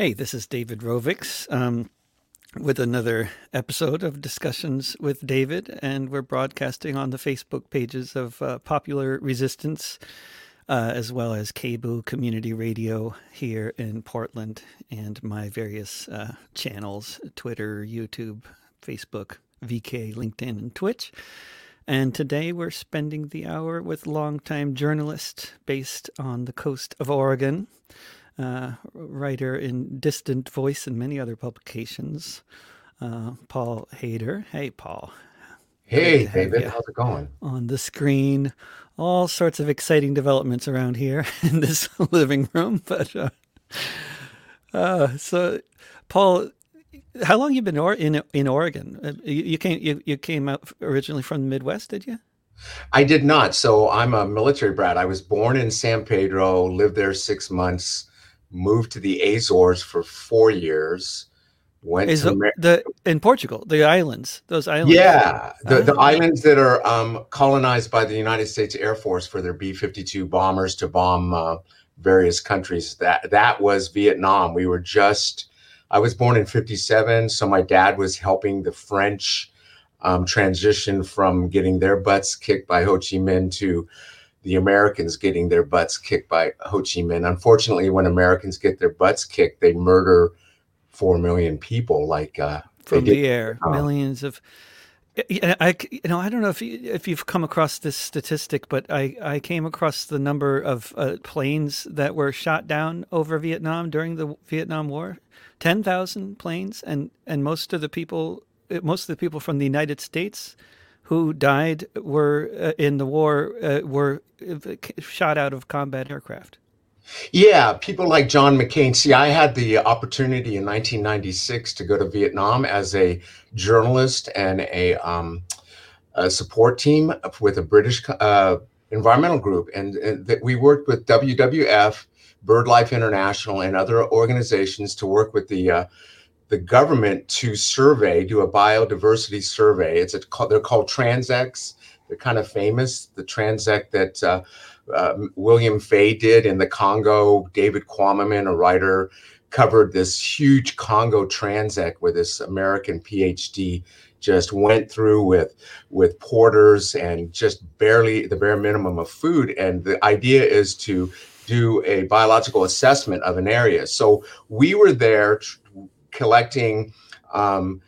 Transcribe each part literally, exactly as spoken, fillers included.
Hey, this is David Rovics um, with another episode of Discussions with David, and we're broadcasting on the Facebook pages of uh, Popular Resistance, uh, as well as K B O O Community Radio here in Portland, and my various uh, channels, Twitter, YouTube, Facebook, V K, LinkedIn, and Twitch. And today we're spending the hour with longtime journalist based on the coast of Oregon, uh, writer in Distant Voice and many other publications, uh, Paul Hader. Hey, Paul. Great Hey, to have David, you how's it going? on the screen. All sorts of exciting developments around here in this living room. But uh, uh, so, Paul, how long you been or- in in Oregon? Uh, You, you came you, you came out originally from the Midwest, did you? I did not. So I'm a military brat. I was born in San Pedro, lived there six months, moved to the Azores for four years, went Is to the Mar- the- in Portugal, the islands, those islands? yeah, the, the Ah, islands that are um, colonized by the United States Air Force for their B fifty-two bombers to bomb uh, various countries. That that was Vietnam. We were just, I was born in fifty-seven, so my dad was helping the French um, transition from getting their butts kicked by Ho Chi Minh to the Americans getting their butts kicked by Ho Chi Minh. Unfortunately, when Americans get their butts kicked, they murder four million people like uh, they from did the in air, Vietnam. millions of. I, I- you know, I don't know if you, if you've come across this statistic, but I, I came across the number of uh, planes that were shot down over Vietnam during the Vietnam War. Ten thousand planes, and and most of the people, uh, most of the people from the United States who died were uh, in the war uh, were uh, shot out of combat aircraft. Yeah, people like John McCain. See, I had the opportunity in nineteen ninety-six to go to Vietnam as a journalist and a, um, a support team with a British uh, environmental group, and, and that we worked with W W F, BirdLife International, and other organizations to work with the uh, the government to survey, do a biodiversity survey. It's a, they're called transects. They're kind of famous. The transect that uh, uh, William Fay did in the Congo, David Quammen, a writer, covered this huge Congo transect where this American PhD just went through with with porters and just barely the bare minimum of food. And the idea is to do a biological assessment of an area. So we were there collecting um,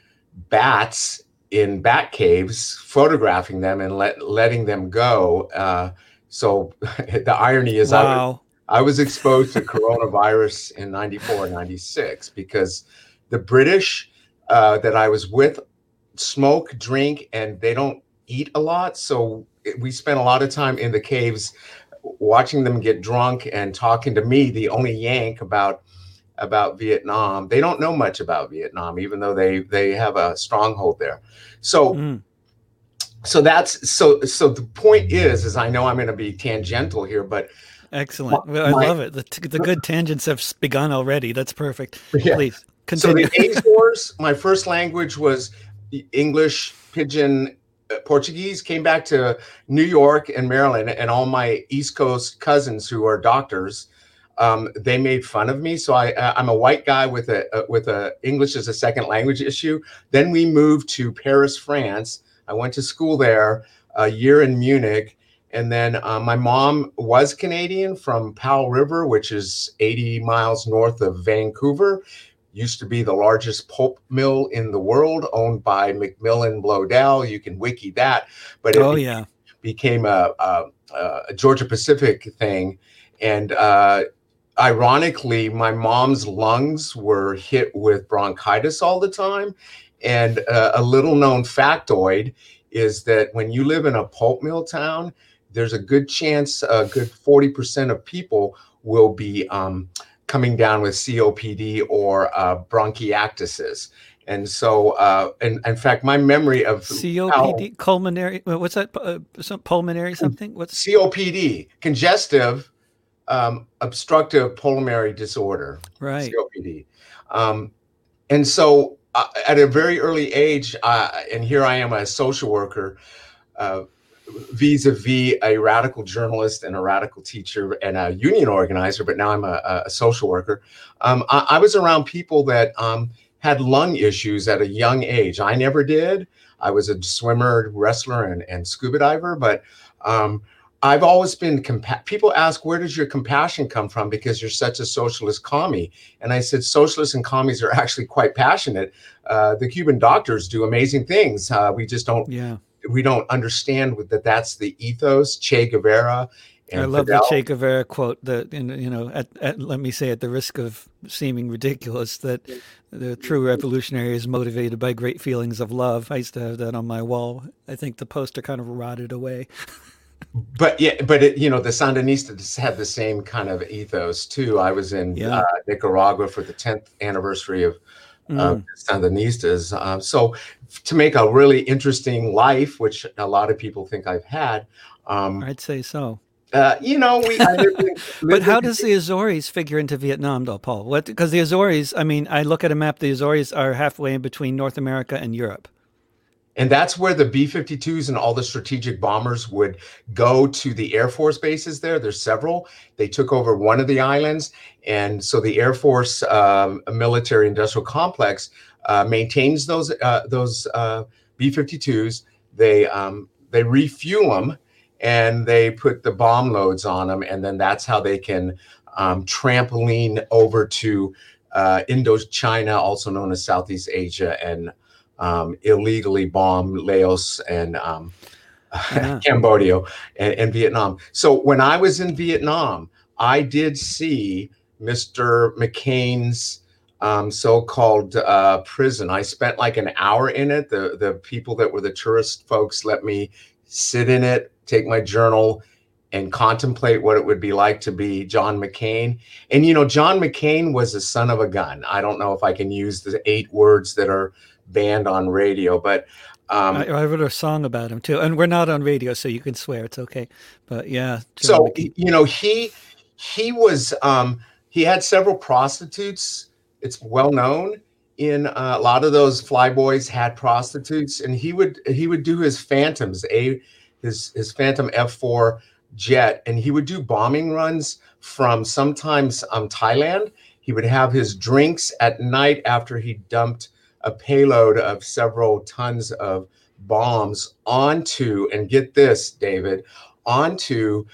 bats in bat caves, photographing them and let, letting them go. Uh, so the irony is I was, Wow. I was exposed to coronavirus in ninety-four, ninety-six because the British uh, that I was with smoke, drink, and they don't eat a lot. So we spent a lot of time in the caves watching them get drunk and talking to me, the only Yank, about about Vietnam. They don't know much about Vietnam, even though they they have a stronghold there. So Mm, so that's so so the point is is I know I'm going to be tangential here, but my, excellent. Well, I my love it. The, t- the good tangents have s- begun already. That's perfect. yeah. Please So the continue. Azores, my first language was English, Pidgin, uh, Portuguese. Came back to New York and Maryland, and all my East Coast cousins who are doctors, um, they made fun of me. So I, uh, I'm a white guy with a uh, with a English as a second language issue. Then we moved to Paris, France. I went to school there, a year in Munich. And then uh, my mom was Canadian from Powell River, which is eighty miles north of Vancouver. Used to be the largest pulp mill in the world, owned by McMillan Bloedel. You can wiki that, but it Oh be- yeah. became a, a, a Georgia Pacific thing. And uh, ironically, my mom's lungs were hit with bronchitis all the time. And uh, a little known factoid is that when you live in a pulp mill town, there's a good chance, a good forty percent of people will be um, coming down with C O P D or uh, bronchiectasis. And so, uh, and in fact, my memory of how C O P D, pulmonary. uh, What's that? Uh, some pulmonary something? What's C O P D, congestive um, obstructive pulmonary disorder, right? C O P D. Um, and so, uh, at a very early age, uh, and here I am a social worker, uh, vis-a-vis a radical journalist and a radical teacher and a union organizer, but now I'm a, a social worker. Um, I, I was around people that um, had lung issues at a young age. I never did. I was a swimmer, wrestler, and, and scuba diver, but um, I've always been, compa- people ask, where does your compassion come from? Because you're such a socialist commie. And I said, socialists and commies are actually quite passionate. Uh, the Cuban doctors do amazing things. Uh, we just don't, Yeah. we don't understand that that's the ethos. Che Guevara and I love Fidel. the Che Guevara quote that, you know, at, at, let me say at the risk of seeming ridiculous, that the true revolutionary is motivated by great feelings of love. I used to have that on my wall. I think the poster kind of rotted away. But yeah, but it, you know, the Sandinistas had the same kind of ethos too. I was in Yeah. uh, Nicaragua for the tenth anniversary of Mm. uh, Sandinistas. Uh, so to make a really interesting life, which a lot of people think I've had, um, I'd say so. uh, you know, we. I lived in, But lived how in- does the Azores figure into Vietnam, though, Paul? What? Because the Azores, I mean, I look at a map. The Azores are halfway in between North America and Europe. And that's where the B fifty-twos and all the strategic bombers would go to the Air Force bases there. There's several. They took over one of the islands. And so the Air Force um, military industrial complex uh, maintains those uh, those uh, B fifty-twos. They, um, they refuel them and they put the bomb loads on them. And then that's how they can um, trampoline over to uh, Indochina, also known as Southeast Asia, and Um, illegally bomb Laos and um, Yeah. Cambodia and, and Vietnam. So when I was in Vietnam, I did see Mister McCain's um, so-called uh, prison. I spent like an hour in it. The the people that were the tourist folks let me sit in it, take my journal, and contemplate what it would be like to be John McCain. And you know, John McCain was a son of a gun. I don't know if I can use the eight words that are banned on radio, but um, I, I wrote a song about him too, and we're not on radio, so you can swear, it's okay. But yeah, John so McCain. you know, he he was um, he had several prostitutes. It's well known in uh, a lot of those flyboys had prostitutes, and he would he would do his Phantoms, a his his Phantom F four jet, and he would do bombing runs from sometimes um, Thailand. He would have his drinks at night after he dumped a payload of several tons of bombs onto, and get this, David, onto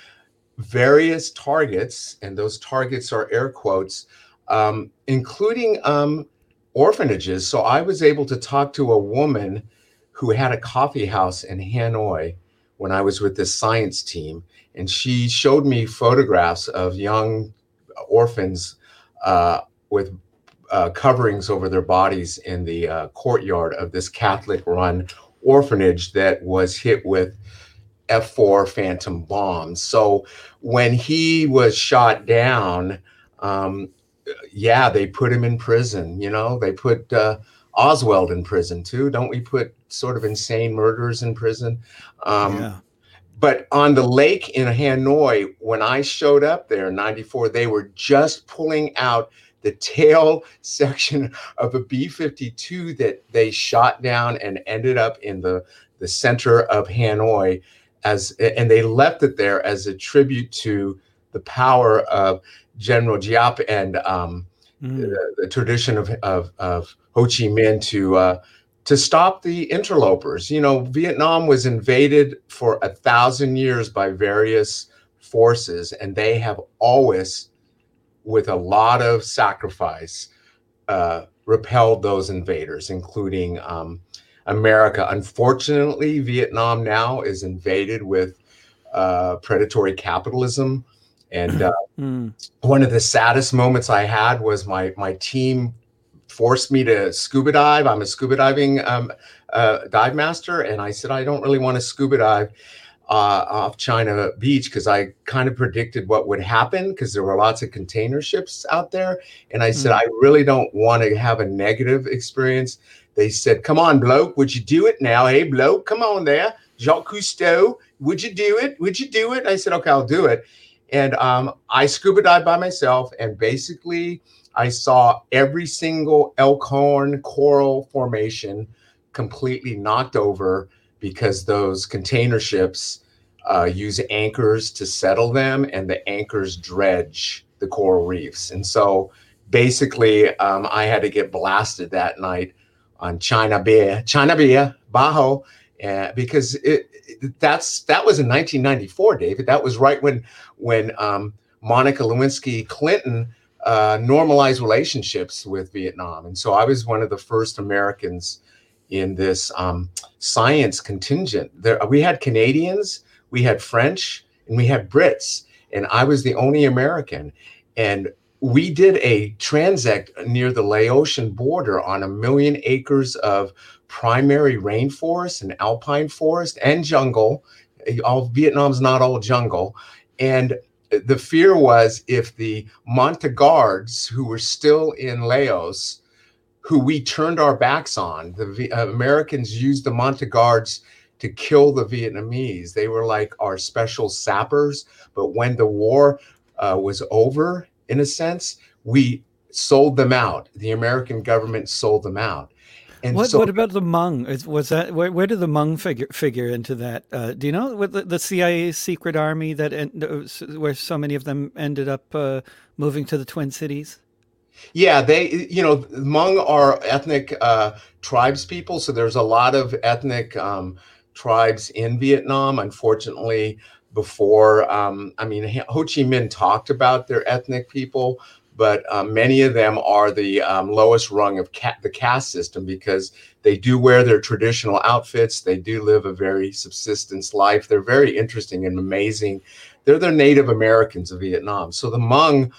various targets, and those targets are air quotes, um, including um, orphanages. So I was able to talk to a woman who had a coffee house in Hanoi when I was with this science team, and she showed me photographs of young orphans uh, with Uh, coverings over their bodies in the uh, courtyard of this Catholic-run orphanage that was hit with F four Phantom bombs. So when he was shot down, um, yeah, they put him in prison. You know, they put uh, Oswald in prison too. Don't we put sort of insane murderers in prison? Um, Yeah. But on the lake in Hanoi, when I showed up there in ninety-four, they were just pulling out the tail section of a B fifty-two that they shot down and ended up in the, the center of Hanoi, as and they left it there as a tribute to the power of General Giap and um, Mm. the, the tradition of, of, of Ho Chi Minh to uh, to stop the interlopers. You know, Vietnam was invaded for a thousand years by various forces, and they have always, with a lot of sacrifice, uh, repelled those invaders, including um, America. Unfortunately, Vietnam now is invaded with uh, predatory capitalism. And uh, Mm. one of the saddest moments I had was my my team forced me to scuba dive. I'm a scuba diving um, uh, dive master, and I said I don't really want to scuba dive uh, off China Beach because I kind of predicted what would happen because there were lots of container ships out there, and I said Mm. I really don't want to have a negative experience. They said, "Come on, bloke, would you do it now? Hey, bloke, come on there, Jacques Cousteau, would you do it? Would you do it?" I said, "Okay, I'll do it." And um, I scuba dived by myself, and basically I saw every single Elkhorn coral formation completely knocked over because those container ships uh, use anchors to settle them, and the anchors dredge the coral reefs. And so basically, um, I had to get blasted that night on China Bay, China Bay, Bajo, uh, because it, it, that's that was in nineteen ninety-four, David. That was right when when um, Monica Lewinsky Clinton uh, normalized relationships with Vietnam, and so I was one of the first Americans in this um, science contingent. There, we had Canadians, we had French, and we had Brits, and I was the only American. And we did a transect near the Laotian border on a million acres of primary rainforest and alpine forest and jungle. All Vietnam's not all jungle. And the fear was if the Montagnards, who were still in Laos, who we turned our backs on, the uh, Americans used the Montagnards to kill the Vietnamese. They were like our special sappers. But when the war uh, was over, in a sense, we sold them out. The American government sold them out. And what, so, what about the Hmong? Is, was that where, where did the Hmong figure figure into that? Uh, do you know what the, the C I A's secret army that where so many of them ended up uh, moving to the Twin Cities? Yeah, they, you know, Hmong are ethnic uh, tribes people. So there's a lot of ethnic um, tribes in Vietnam. Unfortunately, before, um, I mean, Ho Chi Minh talked about their ethnic people, but um, many of them are the um, lowest rung of ca the caste system because they do wear their traditional outfits. They do live a very subsistence life. They're very interesting and amazing. They're the Native Americans of Vietnam. So the Hmong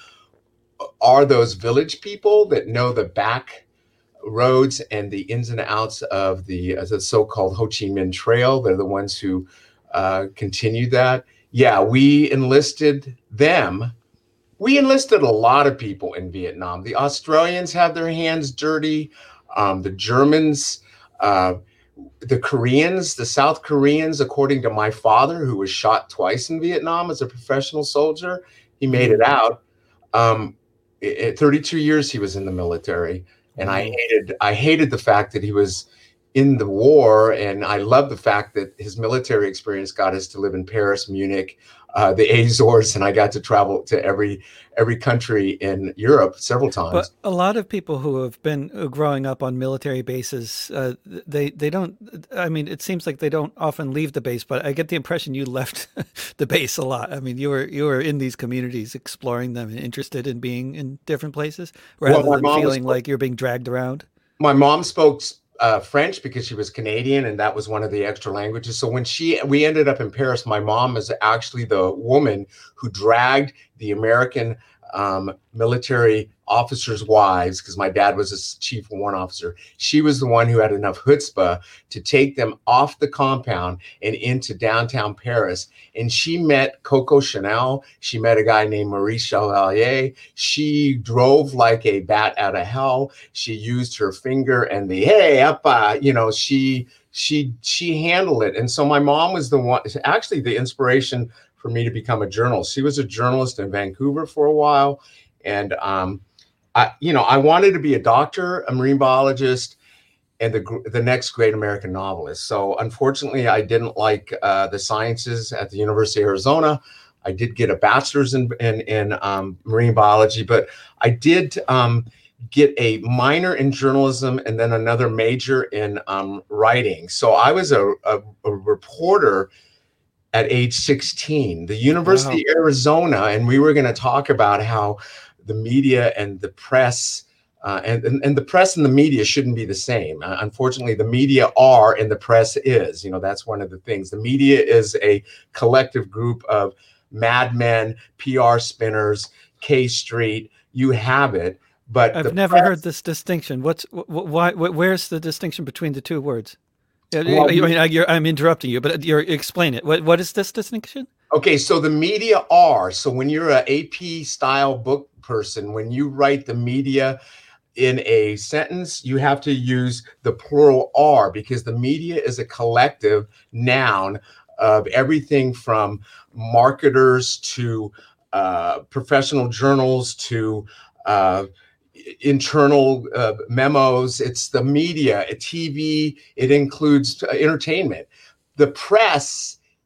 are those village people that know the back roads and the ins and outs of the, uh, the so-called Ho Chi Minh Trail. They're the ones who uh, continue that. Yeah, we enlisted them. We enlisted a lot of people in Vietnam. The Australians have their hands dirty. Um, the Germans, uh, the Koreans, the South Koreans, according to my father, who was shot twice in Vietnam as a professional soldier, he made it out. Um, At thirty-two years, he was in the military, and I hated I hated the fact that he was in the war, and I love the fact that his military experience got us to live in Paris, Munich, uh, the Azores, and I got to travel to every every country in Europe several times. But a lot of people who have been growing up on military bases, uh, they they don't. I mean, it seems like they don't often leave the base, but I get the impression you left the base a lot. I mean, you were you were in these communities, exploring them, and interested in being in different places, rather well, than feeling like you're being dragged around. My mom spoke Uh, French because she was Canadian, and that was one of the extra languages. So when she, we ended up in Paris, my mom is actually the woman who dragged the American um, military officers' wives, because my dad was a chief warrant officer. She was the one who had enough chutzpah to take them off the compound and into downtown Paris. And she met Coco Chanel. She met a guy named Maurice Chevalier. She drove like a bat out of hell. She used her finger and the, hey, up, uh, you know, she, she, she handled it. And so my mom was the one, actually the inspiration for me to become a journalist. She was a journalist in Vancouver for a while. And, um, I, you know, I wanted to be a doctor, a marine biologist, and the the next great American novelist. So unfortunately, I didn't like uh, the sciences at the University of Arizona. I did get a bachelor's in in, in um, marine biology, but I did um, get a minor in journalism and then another major in um, writing. So I was a, a, a reporter at age sixteen. The University wow. of Arizona, and we were going to talk about how the media and the press, uh, and, and, and the press and the media shouldn't be the same. Uh, unfortunately, the media are and the press is. You know, that's one of the things. The media is a collective group of madmen, P R spinners, K Street, you have it. But I've never press, heard this distinction. What's why? Where's the distinction between the two words? Well, I mean, you're, I'm interrupting you, but you're, explain it. What, what is this distinction? Okay, so the media are. So when you're an A P style book person, when you write the media in a sentence, you have to use the plural are, because the media is a collective noun of everything from marketers to uh, professional journals to uh, internal uh, memos. It's the media, T V, it includes entertainment. The press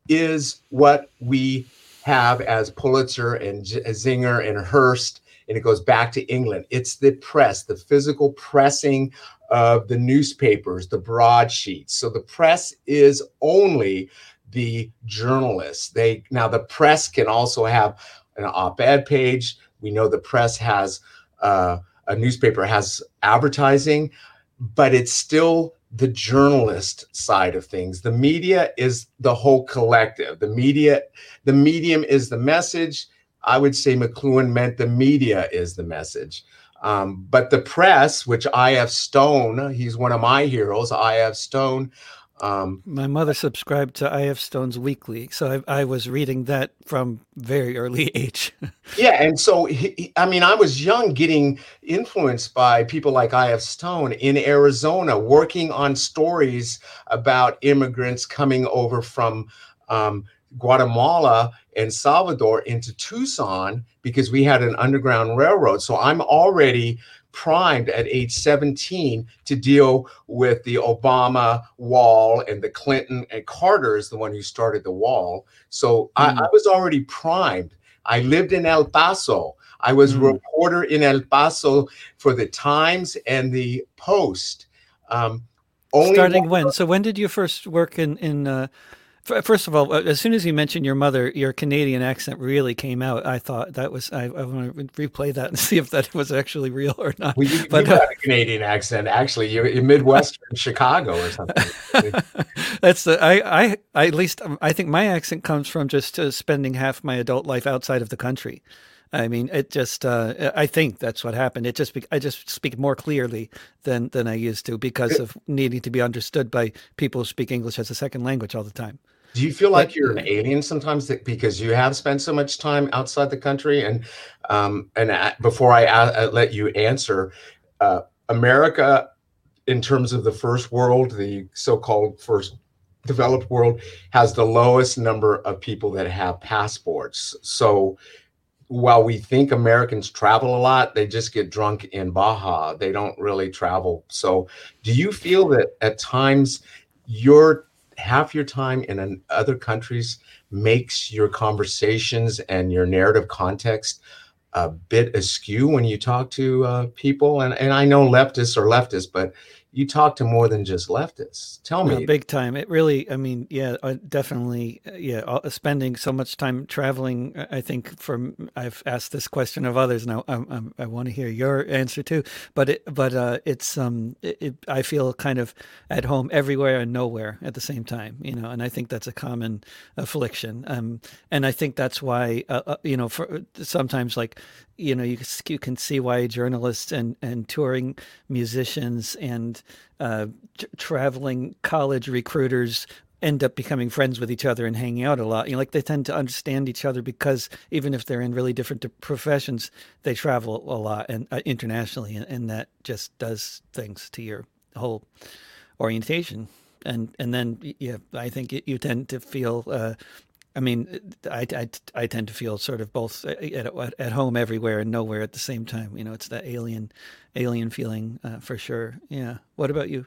is what we have as Pulitzer and Zinger and Hearst, and it goes back to England. It's the press, the physical pressing of the newspapers, the broadsheets. So the press is only the journalists. They now the press can also have an op-ed page. We know the press has uh, a newspaper has advertising, but it's still the journalist side of things. The media is the whole collective. The media, the medium is the message. I would say McLuhan meant the media is the message. Um, but the press, which I F Stone, he's one of my heroes, I F Stone. Um, My mother subscribed to I F Stone's Weekly, so I, I was reading that from very early age. yeah, and so, he, I mean, I was young getting influenced by people like I F Stone in Arizona, working on stories about immigrants coming over from um, Guatemala and Salvador into Tucson because we had an underground railroad. So I'm already primed at age seventeen to deal with the Obama wall, and the Clinton and Carter is the one who started the wall. So mm. I, I was already primed. I lived in El Paso. I was mm. a reporter in El Paso for the Times and the Post. Um, only Starting when? So when did you first work in, in uh, first of all, as soon as you mentioned your mother, your Canadian accent really came out. I thought that was, I, I want to replay that and see if that was actually real or not. Well, you, but, you uh, got a Canadian accent, actually. You're in Midwestern Chicago or something. That's the, I, I, I, at least I think my accent comes from just uh, spending half my adult life outside of the country. I mean, it just, uh, I think that's what happened. It just, I just speak more clearly than, than I used to because of needing to be understood by people who speak English as a second language all the time. Do you feel like you're an alien sometimes because you have spent so much time outside the country? And um, and before I uh, let you answer, uh, America, in terms of the first world, the so-called first developed world, has the lowest number of people that have passports. So while we think Americans travel a lot, they just get drunk in Baja. They don't really travel. So do you feel that at times you're half your time in other countries makes your conversations and your narrative context a bit askew when you talk to uh, people? And, and I know leftists are leftists, but you talk to more than just leftists. Tell me. No, big time. It really, I mean, yeah, definitely. Yeah. Spending so much time traveling. I think from, I've asked this question of others now. I, I, I want to hear your answer too, but it, but uh, it's, um, it, it, I feel kind of at home everywhere and nowhere at the same time, you know, and I think that's a common affliction. Um, and I think that's why, uh, uh, you know, for sometimes like, you know, you, you can see why journalists and, and touring musicians and uh, t- traveling college recruiters end up becoming friends with each other and hanging out a lot. You know, like they tend to understand each other because even if they're in really different professions, they travel a lot and uh, internationally, and, and that just does things to your whole orientation. And and then, yeah, I think it, you tend to feel. Uh, I mean, I, I, I tend to feel sort of both at, at home everywhere and nowhere at the same time. You know, it's that alien, alien feeling uh, for sure. Yeah. What about you?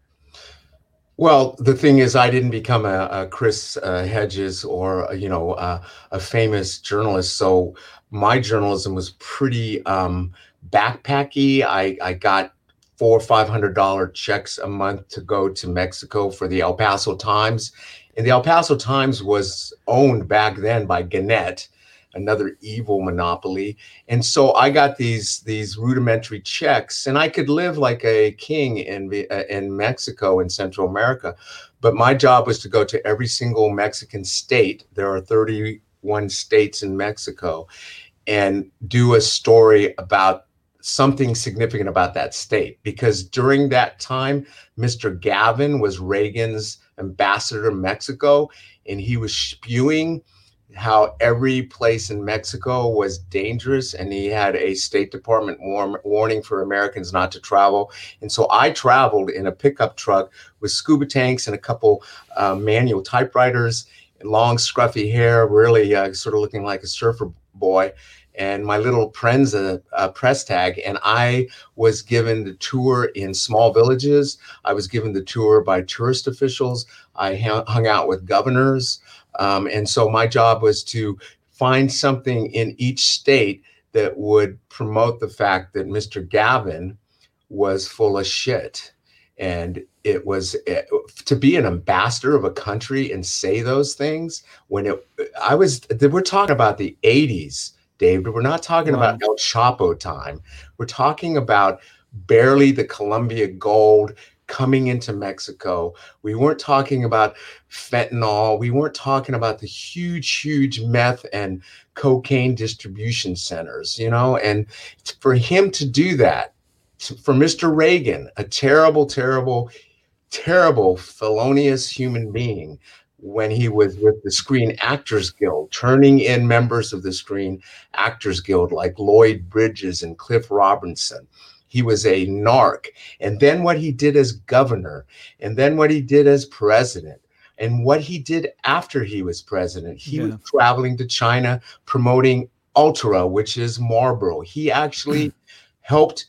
Well, the thing is, I didn't become a, a Chris uh, Hedges or, you know, uh, a famous journalist. So my journalism was pretty um, backpacky. I, I got four or five hundred dollar checks a month to go to Mexico for the El Paso Times. And the El Paso Times was owned back then by Gannett, another evil monopoly. And so I got these these rudimentary checks, and I could live like a king in in Mexico and Central America. But my job was to go to every single Mexican state. There are thirty-one states in Mexico, and do a story about something significant about that state. Because during that time, Mister Gavin was Reagan's ambassador to Mexico, and he was spewing how every place in Mexico was dangerous, and he had a State Department war- warning for Americans not to travel. And so I traveled in a pickup truck with scuba tanks and a couple uh, manual typewriters, long scruffy hair, really uh, sort of looking like a surfer boy, and my little Prenza uh, press tag. And I was given the tour in small villages. I was given the tour by tourist officials. I hung out with governors. Um, and so my job was to find something in each state that would promote the fact that Mister Gavin was full of shit. And it was uh, to be an ambassador of a country and say those things when it, I was, we're talking about the eighties, David. We're not talking Wow. about El Chapo time. We're talking about barely the Colombia gold coming into Mexico. We weren't talking about fentanyl. We weren't talking about the huge, huge meth and cocaine distribution centers, you know, and for him to do that, for Mister Reagan, a terrible, terrible, terrible, felonious human being, when he was with the Screen Actors Guild, turning in members of the Screen Actors Guild like Lloyd Bridges and Cliff Robinson. He was a narc. And then what he did as governor, and then what he did as president, and what he did after he was president. He yeah. was traveling to China promoting Ultra, which is Marlboro. He actually helped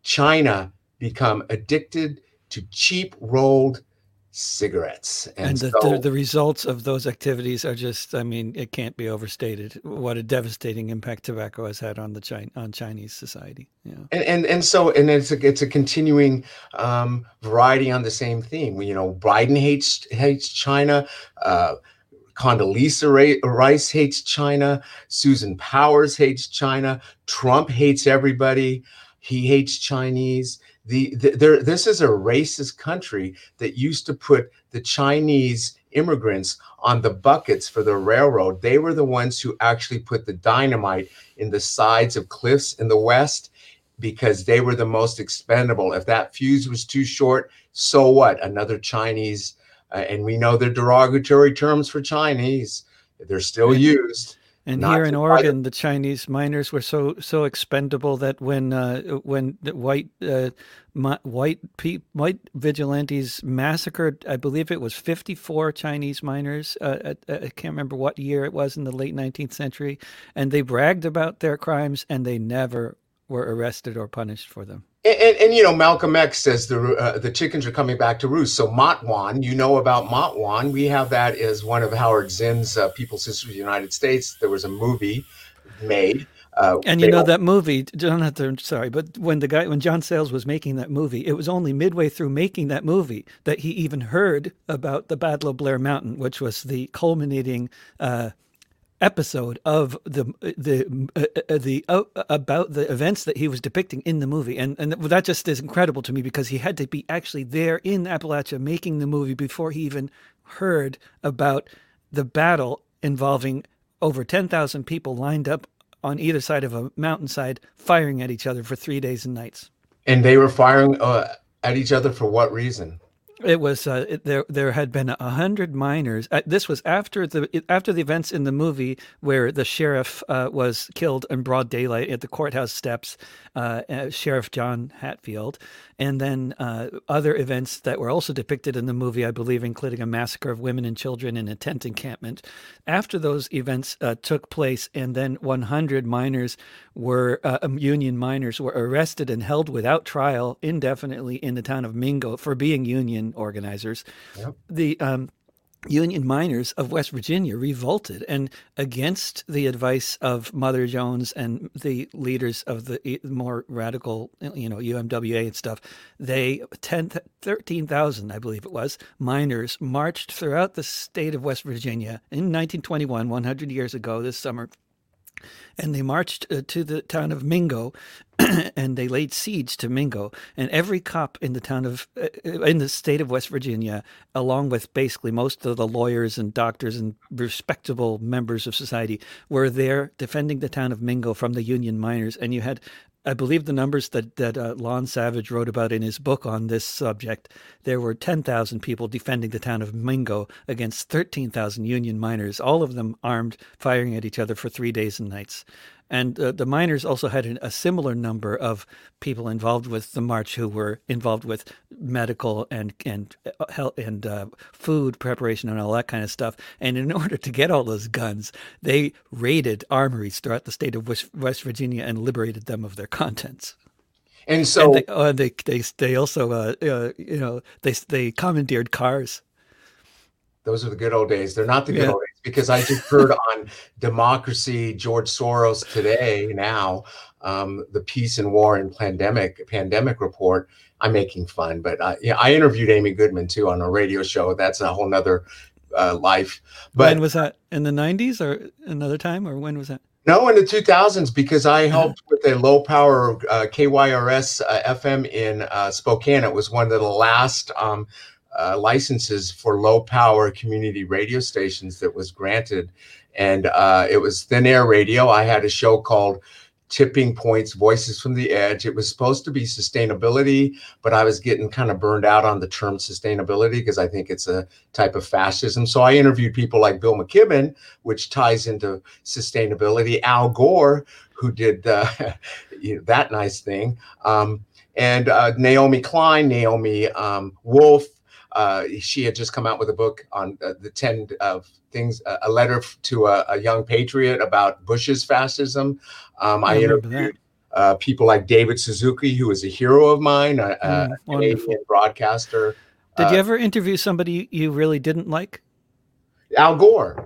China become addicted to cheap rolled cigarettes. And, and the, so, the, the results of those activities are just, I mean, it can't be overstated what a devastating impact tobacco has had on the China, on Chinese society. Yeah. And, and and so and it's a it's a continuing um, variety on the same theme. You know, Biden hates hates China. Uh, Condoleezza Rice hates China. Susan Powers hates China. Trump hates everybody. He hates Chinese. The, the there this is a racist country that used to put the Chinese immigrants on the buckets for the railroad. They were the ones who actually put the dynamite in the sides of cliffs in the West because they were the most expendable. If that fuse was too short, so what? Another Chinese, uh, and we know they're derogatory terms for Chinese. They're still used. And here in Oregon, the Chinese miners were so so expendable that when uh, when the white uh, my, white pe- white vigilantes massacred, I believe it was fifty-four Chinese miners. Uh, at, I can't remember what year it was in the late nineteenth century, and they bragged about their crimes, and they never were arrested or punished for them. And, and, and you know, Malcolm X says the uh, the chickens are coming back to roost. So Matwan, you know about Matwan. We have that as one of Howard Zinn's uh, People's History of the United States. There was a movie made. Uh, and you know that movie, Jonathan, sorry, but when the guy, when John Sayles was making that movie, it was only midway through making that movie that he even heard about the Battle of Blair Mountain, which was the culminating uh episode of the the uh, the uh, about the events that he was depicting in the movie, and and that just is incredible to me because he had to be actually there in Appalachia making the movie before he even heard about the battle involving over ten thousand people lined up on either side of a mountainside firing at each other for three days and nights. And they were firing uh, at each other for what reason? It was uh, it, there. There had been a hundred miners. Uh, this was after the after the events in the movie where the sheriff uh, was killed in broad daylight at the courthouse steps, uh, uh, Sheriff John Hatfield, and then uh, other events that were also depicted in the movie, I believe, including a massacre of women and children in a tent encampment. After those events uh, took place, and then one hundred miners were uh, Union miners were arrested and held without trial indefinitely in the town of Mingo for being Union organizers. Yep. The um, Union miners of West Virginia revolted, and against the advice of Mother Jones and the leaders of the more radical, you know, U M W A and stuff, they ten, thirteen thousand, I believe it was, miners marched throughout the state of West Virginia in nineteen twenty-one, one hundred years ago this summer. And they marched uh, to the town of Mingo, and they laid siege to Mingo. And every cop in the town of, uh, in the state of West Virginia, along with basically most of the lawyers and doctors and respectable members of society, were there defending the town of Mingo from the Union miners. And you had, I believe, the numbers that that uh, Lon Savage wrote about in his book on this subject. There were ten thousand people defending the town of Mingo against thirteen thousand Union miners, all of them armed, firing at each other for three days and nights. And uh, the miners also had an, a similar number of people involved with the march who were involved with medical and and health and uh, food preparation and all that kind of stuff. And in order to get all those guns, they raided armories throughout the state of West, West Virginia and liberated them of their contents. And so and they, uh, they they they also uh, uh, you know they they commandeered cars. Those are the good old days. They're not the good yeah. old days. because I just heard on Democracy, George Soros Today now, um, the Peace and War and Pandemic Pandemic Report. I'm making fun, but uh, yeah, I interviewed Amy Goodman too on a radio show. That's a whole nother uh, life. But when was that? In the nineties or another time, or when was that? No, in the two thousands, because I helped with a low power uh, K Y R S uh, F M in uh, Spokane. It was one of the last um, uh, licenses for low power community radio stations that was granted. And uh, it was thin air radio. I had a show called Tipping Points, Voices from the Edge. It was supposed to be sustainability, but I was getting kind of burned out on the term sustainability because I think it's a type of fascism. So I interviewed people like Bill McKibben, which ties into sustainability, Al Gore, who did uh, you know, that nice thing, um, and uh, Naomi Klein, Naomi um, Wolf. Uh, she had just come out with a book on uh, the ten of things, uh, a letter to a, a young patriot about Bush's fascism. Um, I, I interviewed uh, people like David Suzuki, who is a hero of mine, a, mm, a Canadian broadcaster. Did uh, you ever interview somebody you really didn't like? Al Gore.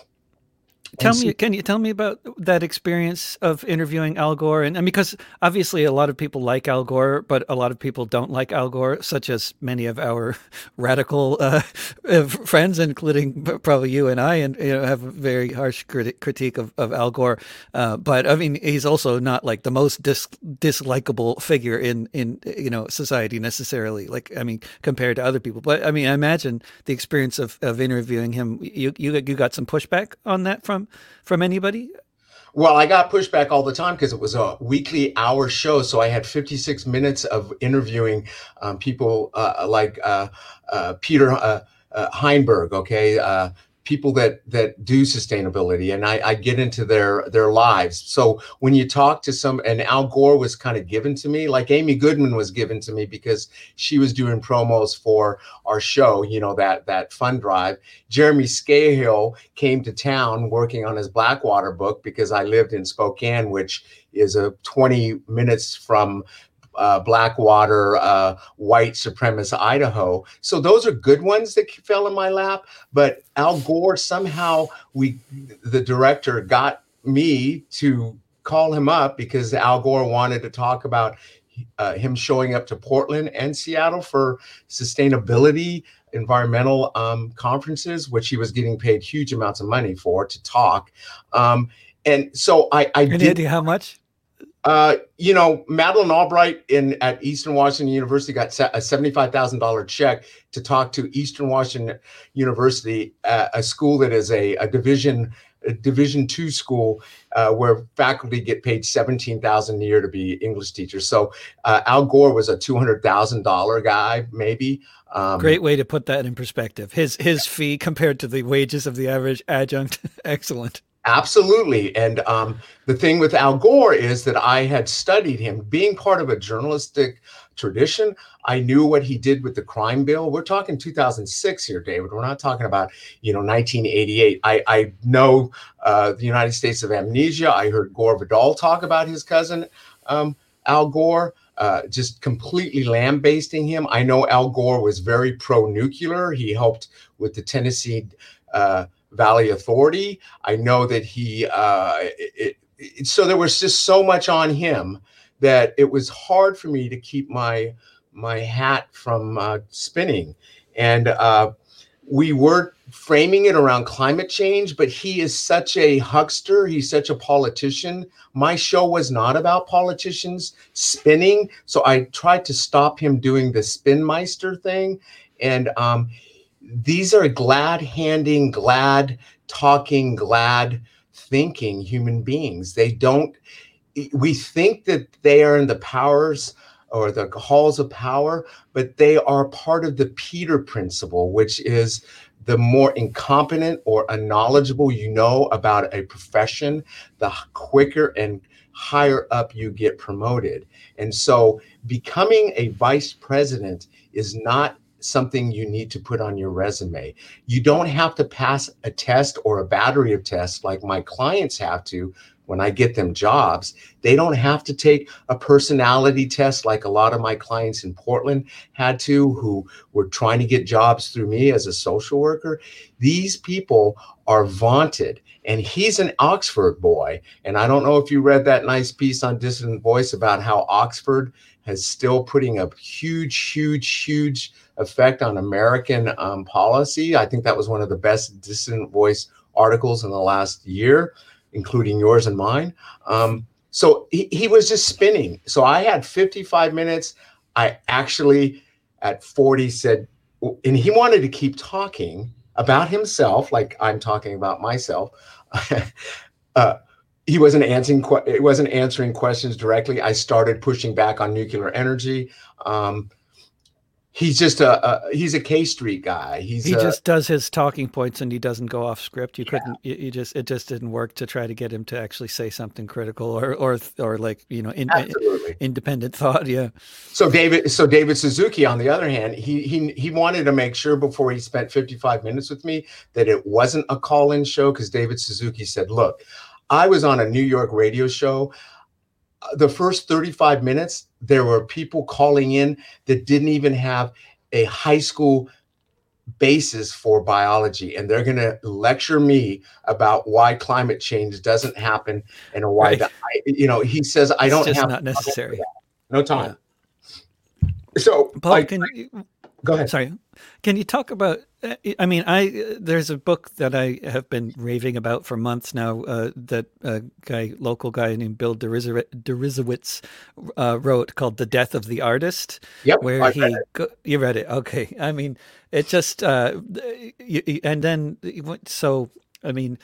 Tell me, can you tell me about that experience of interviewing Al Gore? And, and because obviously a lot of people like Al Gore, but a lot of people don't like Al Gore, such as many of our radical uh, friends, including probably you and I, and you know, have a very harsh criti- critique of, of Al Gore. Uh, but I mean, he's also not like the most dis- dislikable figure in, in, you know, society necessarily, like, I mean, compared to other people. But I mean, I imagine the experience of, of interviewing him, you, you, you got some pushback on that from from anybody? Well, I got pushback all the time because it was a weekly hour show. So I had fifty-six minutes of interviewing um, people uh, like uh, uh, Peter uh, uh, Heinberg, okay, uh, people that that do sustainability, and I, I get into their their lives. So when you talk to some, and Al Gore was kind of given to me, like Amy Goodman was given to me because she was doing promos for our show, you know, that that fund drive. Jeremy Scahill came to town working on his Blackwater book because I lived in Spokane, which is a twenty minutes from Uh, Blackwater, uh, white supremacist Idaho. So those are good ones that fell in my lap. But Al Gore, somehow we, the director got me to call him up because Al Gore wanted to talk about uh, him showing up to Portland and Seattle for sustainability, environmental um, conferences, which he was getting paid huge amounts of money for to talk. Um, and so I, I Any did. idea how much? Uh, you know, Madeleine Albright in at Eastern Washington University got a seventy-five thousand dollars check to talk to Eastern Washington University, uh, a school that is a, a division a division two school uh, where faculty get paid seventeen thousand dollars a year to be English teachers. So uh, Al Gore was a two hundred thousand dollars guy, maybe. Um, Great way to put that in perspective. His his fee compared to the wages of the average adjunct. Excellent. Absolutely. And um, the thing with Al Gore is that I had studied him. Being part of a journalistic tradition, I knew what he did with the crime bill. We're talking two thousand six here, David. We're not talking about, you know, nineteen eighty-eight. I, I know uh, the United States of Amnesia. I heard Gore Vidal talk about his cousin, um, Al Gore, uh, just completely lambasting him. I know Al Gore was very pro-nuclear. He helped with the Tennessee uh Valley Authority. I know that he, uh, it, it, so there was just so much on him that it was hard for me to keep my, my hat from uh, spinning. And uh, we were framing it around climate change, but he is such a huckster. He's such a politician. My show was not about politicians spinning. So I tried to stop him doing the spinmeister thing. And, um, these are glad handing, glad talking, glad thinking human beings. They don't, we think that they are in the powers or the halls of power, but they are part of the Peter principle, which is the more incompetent or unknowledgeable you know about a profession, the quicker and higher up you get promoted. And so becoming a vice president is not something you need to put on your resume. You don't have to pass a test or a battery of tests like my clients have to when I get them jobs, they don't have to take a personality test like a lot of my clients in Portland had to, who were trying to get jobs through me as a social worker. These people are vaunted. And he's an Oxford boy. And I don't know if you read that nice piece on Dissident Voice about how Oxford has still putting a huge, huge, huge effect on American um, policy. I think that was one of the best Dissident Voice articles in the last year, including yours and mine. Um, so he, he was just spinning. So I had fifty-five minutes. I actually, at forty, said, and he wanted to keep talking about himself, like I'm talking about myself. uh, he wasn't answering, it wasn't answering questions directly. I started pushing back on nuclear energy. Um, He's just a, a he's a K Street guy. He's he a, just does his talking points and he doesn't go off script. You yeah. couldn't. You, you just it just didn't work to try to get him to actually say something critical or or or like you know in, independent thought. Yeah. So David so David Suzuki, on the other hand, he he he wanted to make sure before he spent fifty-five minutes with me that it wasn't a call-in show, because David Suzuki said, "Look, I was on a New York radio show. The first thirty-five minutes, there were people calling in that didn't even have a high school basis for biology. And they're going to lecture me about why climate change doesn't happen and why, right. the, I, you know, he says, I it's don't just have not necessary. No time. Yeah. So Paul, I, can I, you, go ahead. Sorry. Can you talk about, I mean, I there's a book that I have been raving about for months now uh, that a guy, local guy named Bill Deresiewicz uh, wrote, called The Death of the Artist. Yep, where I he, read it. Go, you read it. Okay. I mean, it just, uh, you, and then, so, I mean,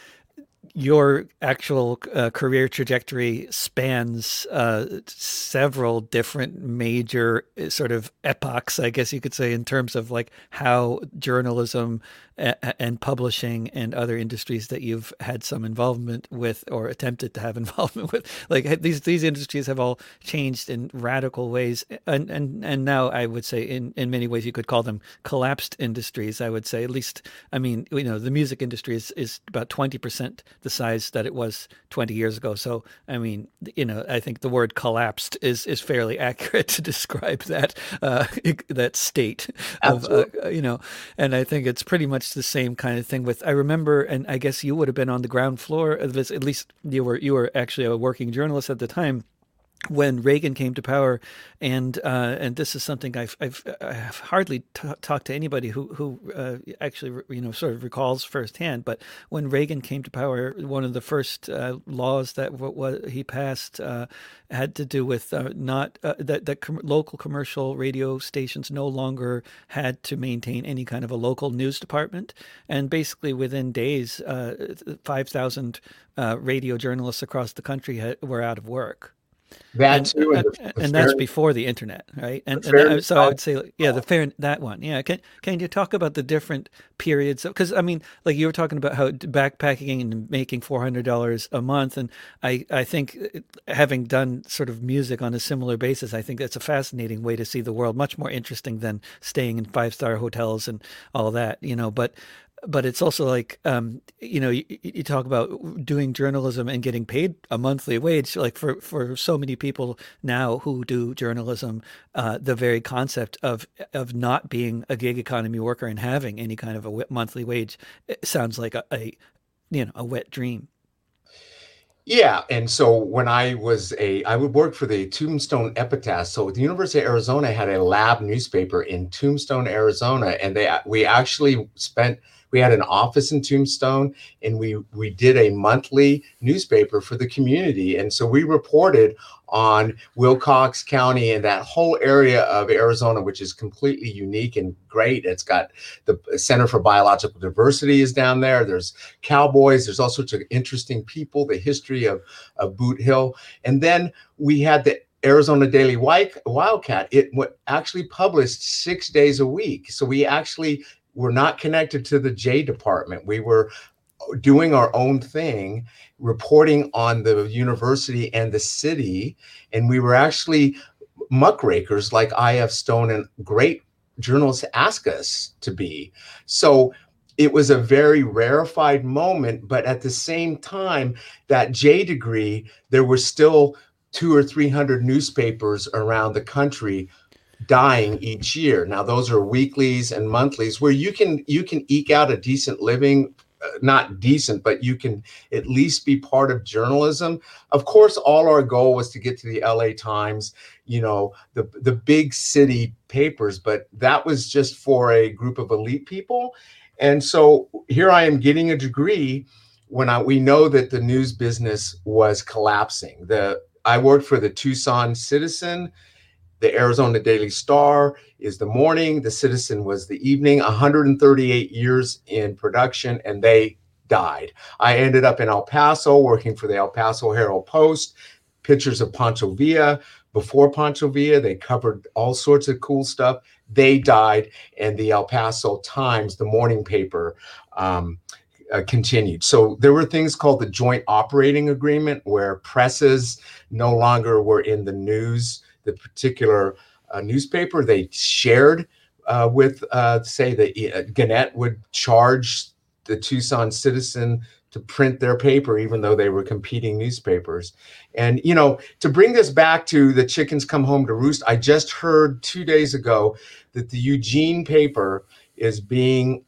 your actual uh, career trajectory spans uh, several different major sort of epochs, I guess you could say, in terms of like how journalism a- and publishing and other industries that you've had some involvement with or attempted to have involvement with, like these these industries have all changed in radical ways, and and and now I would say in in many ways you could call them collapsed industries. I would say, at least, I mean, you know, the music industry is is about twenty percent the size that it was twenty years ago. So, I mean, you know, I think the word collapsed is is fairly accurate to describe that uh, that state of, uh, you know, and I think it's pretty much the same kind of thing with, I remember, and I guess you would have been on the ground floor of this, at least you were, you were actually a working journalist at the time, when Reagan came to power, and uh, and this is something I've I've, I've hardly t- talked to anybody who who uh, actually you know sort of recalls firsthand. But when Reagan came to power, one of the first uh, laws that w- w- he passed uh, had to do with uh, not uh, that that com- local commercial radio stations no longer had to maintain any kind of a local news department, and basically within days, uh, five thousand uh, radio journalists across the country had, were out of work. That and, too, and, and, the, the and fair, that's before the internet, right? And, fair, and so I would say, yeah, the fair that one, yeah. Can can you talk about the different periods? Because I mean, like you were talking about how backpacking and making four hundred dollars a month, and I I think having done sort of music on a similar basis, I think that's a fascinating way to see the world, much more interesting than staying in five star hotels and all that, you know. But But it's also like, um, you know, you, you talk about doing journalism and getting paid a monthly wage. Like for, for so many people now who do journalism, uh, the very concept of of not being a gig economy worker and having any kind of a monthly wage, it sounds like a, a you know a wet dream. Yeah, and so when I was a, I would work for the Tombstone Epitaph. So the University of Arizona had a lab newspaper in Tombstone, Arizona, and they we actually spent. We had an office in Tombstone, and we we did a monthly newspaper for the community. And so we reported on Wilcox County and that whole area of Arizona, which is completely unique and great. It's got the Center for Biological Diversity is down there. There's cowboys. There's all sorts of interesting people, the history of, of Boot Hill. And then we had the Arizona Daily Wildcat. It actually published six days a week. So we actually were not connected to the J department. We were doing our own thing, reporting on the university and the city. And we were actually muckrakers like I F Stone and great journalists ask us to be. So it was a very rarefied moment, but at the same time, that J degree, there were still two or three hundred newspapers around the country dying each year. Now, those are weeklies and monthlies where you can you can eke out a decent living. Uh, not decent, but you can at least be part of journalism. Of course, all our goal was to get to the L A Times, you know, the the big city papers, but that was just for a group of elite people. And so here I am getting a degree when I, we know that the news business was collapsing. The I worked for the Tucson Citizen. The Arizona Daily Star is the morning. The Citizen was the evening. one hundred thirty-eight years in production, and they died. I ended up in El Paso working for the El Paso Herald Post. Pictures of Pancho Villa. Before Pancho Villa, they covered all sorts of cool stuff. They died, and the El Paso Times, the morning paper, um, uh, continued. So there were things called the Joint Operating Agreement, where presses no longer were in the news. The particular uh, newspaper they shared uh, with, uh, say, the uh, Gannett would charge the Tucson Citizen to print their paper, even though they were competing newspapers. And, you know, to bring this back to the chickens come home to roost, I just heard two days ago that the Eugene paper is being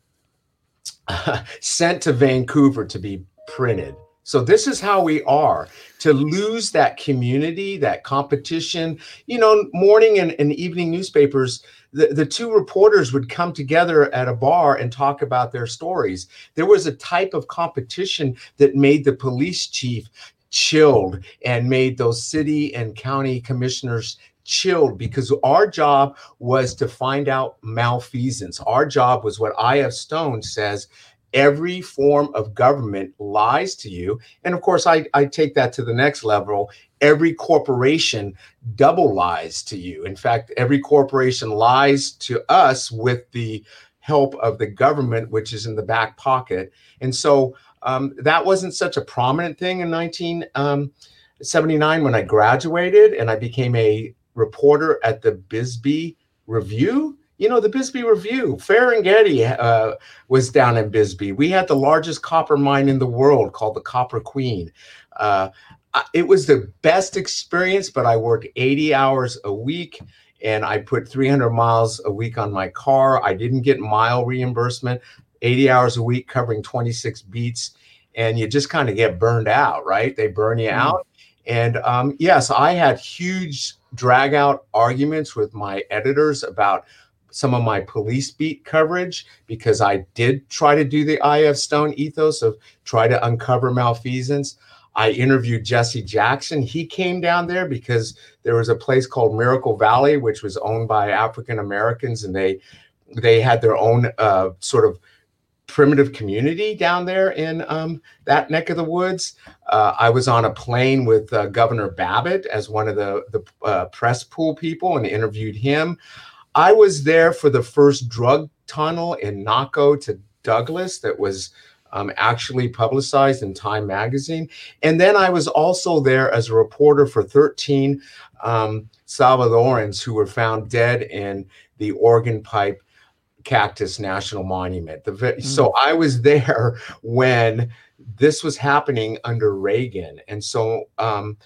uh, sent to Vancouver to be printed. So this is how we are. To lose that community, that competition, you know, morning and, and evening newspapers, the, the two reporters would come together at a bar and talk about their stories. There was a type of competition that made the police chief chilled and made those city and county commissioners chilled, because our job was to find out malfeasance. Our job was what I F Stone says: every form of government lies to you. And of course, I, I take that to the next level. Every corporation double lies to you. In fact, every corporation lies to us with the help of the government, which is in the back pocket. And so um, that wasn't such a prominent thing in nineteen seventy-nine when I graduated and I became a reporter at the Bisbee Review. You know, the Bisbee Review, Ferengeti uh, was down in Bisbee. We had the largest copper mine in the world called the Copper Queen. Uh, it was the best experience, but I worked eighty hours a week and I put three hundred miles a week on my car. I didn't get mile reimbursement, eighty hours a week covering twenty-six beats. And you just kind of get burned out, right? They burn you mm. out. And um, yes, I had huge drag out arguments with my editors about some of my police beat coverage, because I did try to do the I F Stone ethos of try to uncover malfeasance. I interviewed Jesse Jackson. He came down there because there was a place called Miracle Valley, which was owned by African Americans, and they they had their own uh, sort of primitive community down there in um, that neck of the woods. Uh, I was on a plane with uh, Governor Babbitt as one of the, the uh, press pool people and interviewed him. I was there for the first drug tunnel in Naco to Douglas that was um, actually publicized in Time magazine. And then I was also there as a reporter for thirteen um, Salvadorans who were found dead in the Organ Pipe Cactus National Monument. The, mm. So I was there when this was happening under Reagan. And so, um,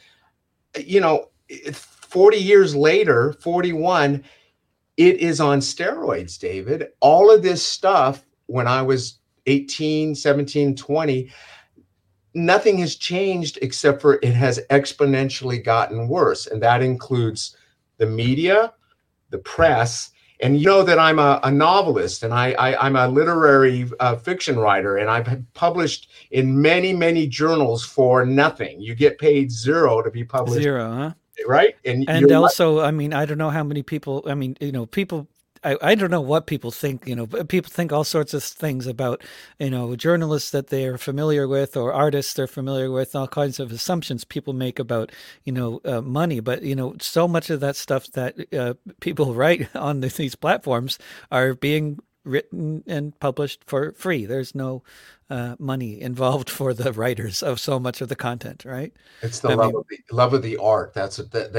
you know, forty years later, forty-one, it is on steroids, David. All of this stuff, when I was eighteen, seventeen, twenty, nothing has changed except for it has exponentially gotten worse. And that includes the media, the press. And you know that I'm a, a novelist and I, I, I'm a literary uh, fiction writer, and I've published in many, many journals for nothing. You get paid zero to be published. Zero, huh? Right. And, and also, I mean, I don't know how many people, I mean, you know, people, I, I don't know what people think, you know, people think all sorts of things about, you know, journalists that they're familiar with or artists they're familiar with, all kinds of assumptions people make about, you know, uh, money. But, you know, so much of that stuff that uh, people write on these platforms are being written and published for free. There's no uh, money involved for the writers of so much of the content, right? It's the I love mean, of the love of the art. That's what they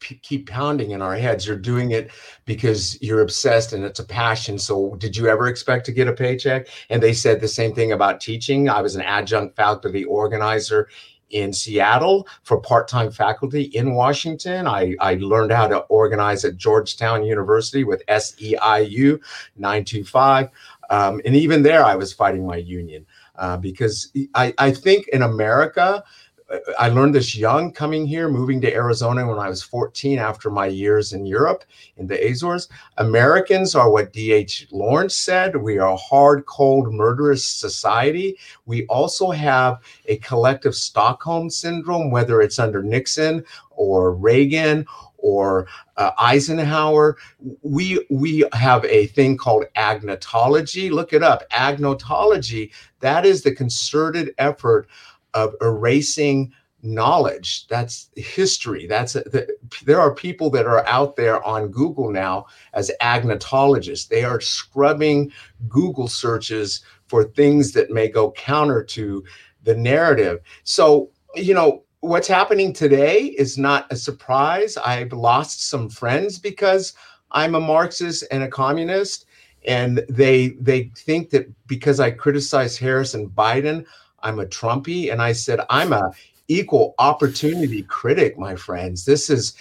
p- keep pounding in our heads. You're doing it because you're obsessed and it's a passion. So did you ever expect to get a paycheck? And they said the same thing about teaching. I was an adjunct faculty organizer in Seattle for part-time faculty in Washington. I, I learned how to organize at Georgetown University with S E I U nine two five. Um, and even there, I was fighting my union uh, because I, I think in America, I learned this young coming here, moving to Arizona when I was fourteen after my years in Europe, in the Azores. Americans are what D H Lawrence said. We are a hard, cold, murderous society. We also have a collective Stockholm syndrome, whether it's under Nixon or Reagan or uh, Eisenhower. We, we have a thing called agnotology. Look it up, agnotology. That is the concerted effort of erasing knowledge. That's history. That's a, the, there are people that are out there on Google now as agnotologists. They are scrubbing Google searches for things that may go counter to the narrative. So, you know, what's happening today is not a surprise. I've lost some friends because I'm a Marxist and a communist, and they they think that because I criticize Harris and Biden, I'm a Trumpy. And I said, I'm a equal opportunity critic, my friends. This is,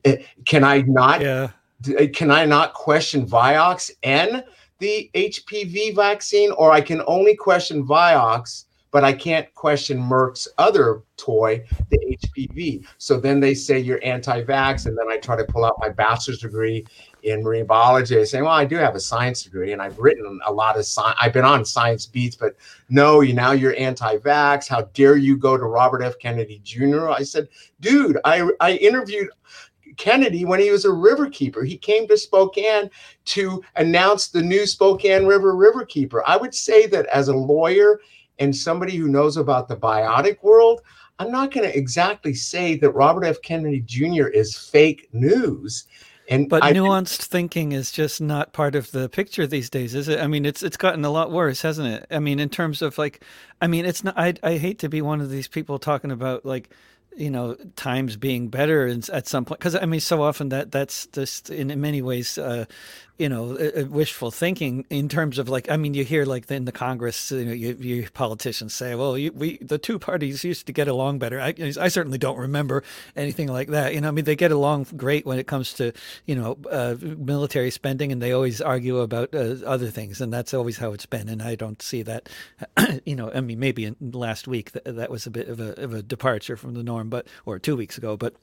can I not, Yeah. can I not question Vioxx and the H P V vaccine? Or I can only question Vioxx, but I can't question Merck's other toy, the H P V. So then they say you're anti-vax. And then I try to pull out my bachelor's degree in marine biology. I say, well, I do have a science degree and I've written a lot of science. I've been on science beats, but no, you now you're anti-vax. How dare you go to Robert F. Kennedy Junior? I said, dude, I, I interviewed Kennedy when he was a riverkeeper. He came to Spokane to announce the new Spokane River Riverkeeper. I would say that as a lawyer and somebody who knows about the biotic world, I'm not going to exactly say that Robert F. Kennedy Junior is fake news. And but I, nuanced thinking is just not part of the picture these days, is it? I mean, it's it's gotten a lot worse, hasn't it? I mean, in terms of like, I mean, it's not. I I hate to be one of these people talking about like, you know, times being better and at some point, because I mean, so often that that's just in many ways, uh, you know, uh, wishful thinking in terms of like, I mean, you hear like in the Congress, you know, you, you politicians say, well, you, we the two parties used to get along better. I, I certainly don't remember anything like that. You know, I mean, they get along great when it comes to, you know, uh, military spending, and they always argue about uh, other things, and that's always how it's been. And I don't see that, you know, I mean, maybe in last week that, that was a bit of a of a departure from the norm, but or two weeks ago, but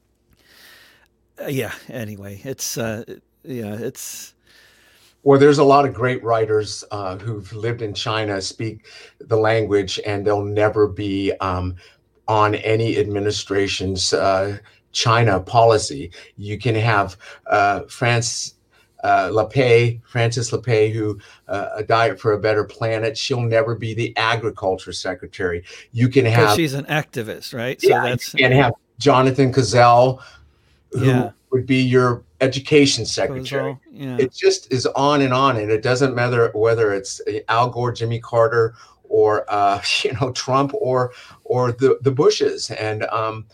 uh, yeah. Anyway, it's uh, yeah, it's. Well, there's a lot of great writers uh, who've lived in China, speak the language, and they'll never be um, on any administration's uh, China policy. You can have uh, France. Uh, LePay, Frances LePay, who uh, a Diet for a Better Planet. She'll never be the agriculture secretary. You can have she's an activist, right? Yeah, so that's and have Jonathan Kozell, who yeah. would be your education secretary. Kozol, yeah. It just is on and on, and it doesn't matter whether it's Al Gore, Jimmy Carter, or uh, you know Trump, or or the the Bushes, and um,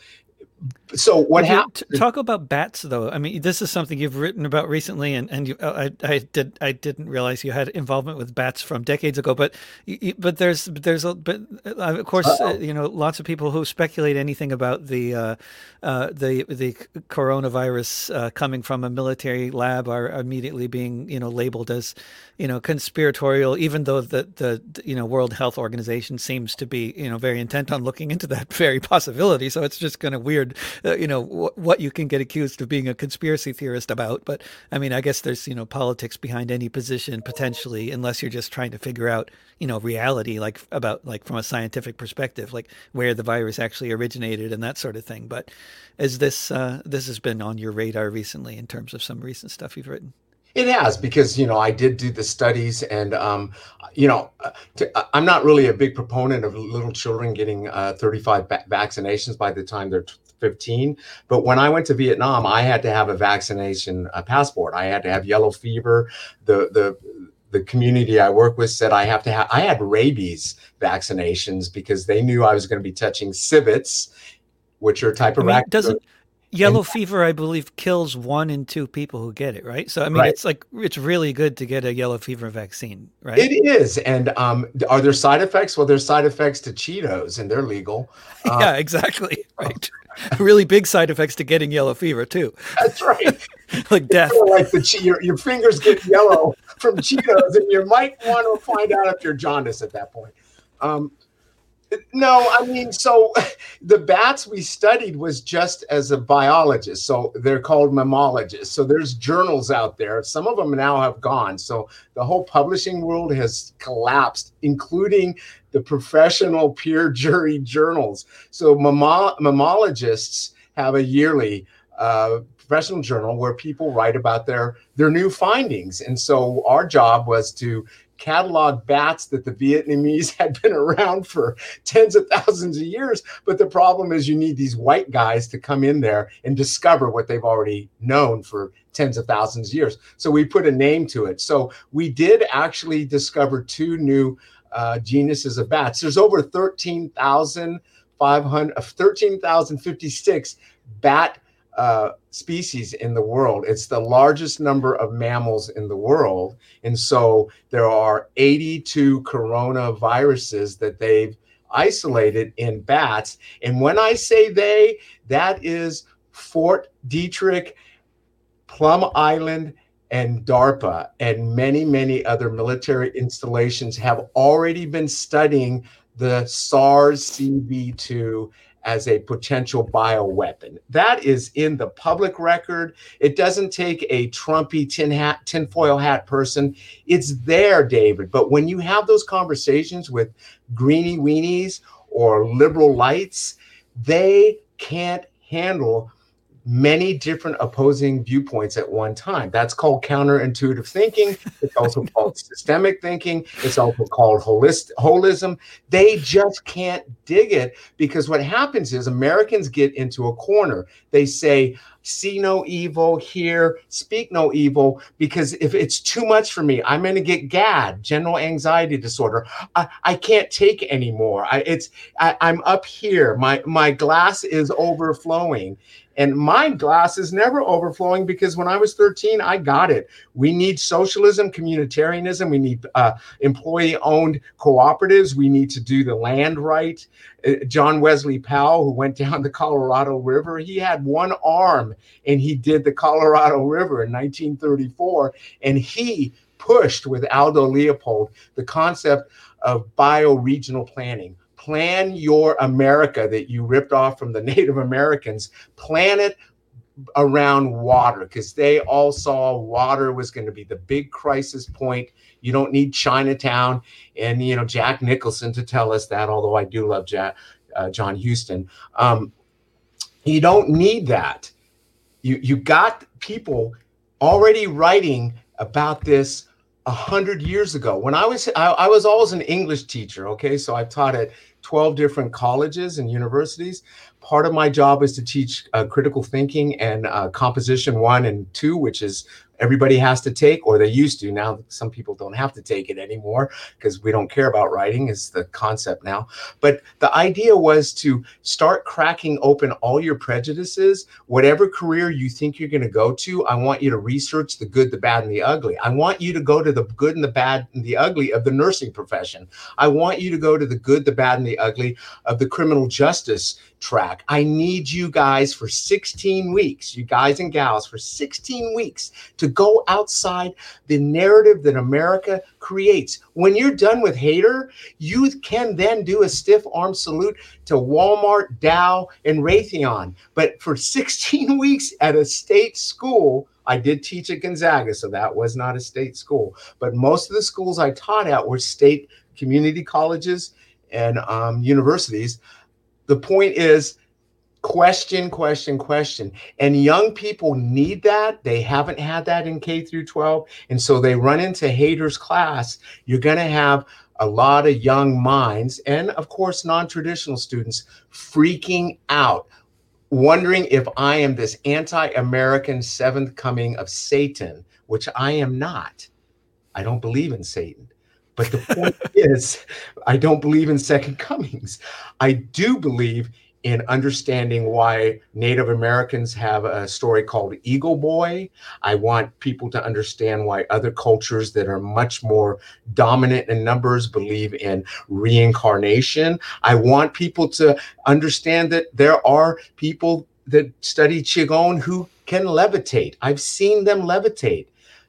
so what happened? Talk about bats, though. I mean, this is something you've written about recently, and and you, I, I did I didn't realize you had involvement with bats from decades ago. But but there's there's a but uh, of course uh, you know lots of people who speculate anything about the uh, uh, the the coronavirus uh, coming from a military lab are immediately being you know labeled as you know conspiratorial, even though the the you know World Health Organization seems to be you know very intent on looking into that very possibility. So it's just kind of weird. Uh, you know, wh- what you can get accused of being a conspiracy theorist about. But I mean, I guess there's, you know, politics behind any position potentially, unless you're just trying to figure out, you know, reality, like about like from a scientific perspective, like where the virus actually originated and that sort of thing. But is this, uh, this has been on your radar recently in terms of some recent stuff you've written? It has, because, you know, I did do the studies, and, um, you know, to, I'm not really a big proponent of little children getting uh, thirty-five va- vaccinations by the time they're fifteen. But when I went to Vietnam, I had to have a vaccination uh, passport. I had to have yellow fever. The, the, the community I work with said I have to have, I had rabies vaccinations because they knew I was going to be touching civets, which are a type of I mean, raccoon. doesn't Yellow fever, I believe, kills one in two people who get it, right? So, I mean, Right. it's like, it's really good to get a yellow fever vaccine, right? It is. And um, are there side effects? Well, there's side effects to Cheetos, and they're legal. Um, Yeah, exactly. Right. Really big side effects to getting yellow fever, too. that's right. Like death. Sort of like the che- your, your fingers get yellow from Cheetos, and you might want to find out if you're jaundiced at that point. Um, no, I mean, so the bats we studied was just as a biologist. So they're called mammalogists. So there's journals out there. Some of them now have gone. So the whole publishing world has collapsed, including the professional peer jury journals. So mammal- mammalogists have a yearly uh, professional journal where people write about their, their new findings. And so our job was to catalog bats that the Vietnamese had been around for tens of thousands of years. But the problem is you need these white guys to come in there and discover what they've already known for tens of thousands of years. So we put a name to it. So we did actually discover two new uh, genuses of bats. There's over thirteen thousand five hundred, thirteen thousand fifty-six bat uh, species in the world. It's the largest number of mammals in the world. And so there are eighty-two coronaviruses that they've isolated in bats. And when I say they, that is Fort Detrick, Plum Island, and DARPA, and many, many other military installations have already been studying the SARS C o V two as a potential bioweapon. That is in the public record. It doesn't take a Trumpy tin hat, tinfoil hat person. It's there, David. But when you have those conversations with greenie weenies or liberal lights, they can't handle many different opposing viewpoints at one time. That's called counterintuitive thinking. It's also called systemic thinking. It's also called holist- holism. They just can't dig it, because what happens is Americans get into a corner. They say, see no evil, hear, speak no evil, because if it's too much for me, I'm going to get G A D, general anxiety disorder. I, I can't take anymore. I, it's I, I'm up here. My my glass is overflowing. And my glass is never overflowing, because when I was thirteen, I got it. We need socialism, communitarianism. We need uh, employee-owned cooperatives. We need to do the land right. Uh, John Wesley Powell, who went down the Colorado River, he had one arm, and he did the Colorado River in nineteen thirty-four. And he pushed with Aldo Leopold the concept of bioregional planning. Plan your America that you ripped off from the Native Americans. Plan it around water, because they all saw water was going to be the big crisis point. You don't need Chinatown and, you know, Jack Nicholson to tell us that, although I do love Jack, uh, John Huston. Um, you don't need that. You, you got people already writing about this a hundred years ago. When I was, I, I was always an English teacher. Okay. So I taught at twelve different colleges and universities. Part of my job is to teach uh, critical thinking and uh, composition one and two, which is everybody has to take, or they used to. Now some people don't have to take it anymore because we don't care about writing is the concept now. But the idea was to start cracking open all your prejudices. Whatever career you think you're going to go to, I want you to research the good, the bad, and the ugly. I want you to go to the good and the bad and the ugly of the nursing profession. I want you to go to the good, the bad, and the ugly of the criminal justice track. I need you guys for sixteen weeks, you guys and gals, for sixteen weeks to go outside the narrative that America creates. When you're done with Hader, you can then do a stiff arm salute to Walmart, Dow, and Raytheon. But for sixteen weeks at a state school, I did teach at Gonzaga, so that was not a state school. But most of the schools I taught at were state community colleges and um, universities. The point is question, question, question. And young people need that. They haven't had that in K through twelve. And so they run into Hader's class. You're going to have a lot of young minds and, of course, non-traditional students freaking out, wondering if I am this anti-American seventh coming of Satan, which I am not. I don't believe in Satan. But the point is, I don't believe in second comings. I do believe in understanding why Native Americans have a story called Eagle Boy. I want people to understand why other cultures that are much more dominant in numbers believe in reincarnation. I want people to understand that there are people that study Qigong who can levitate. I've seen them levitate.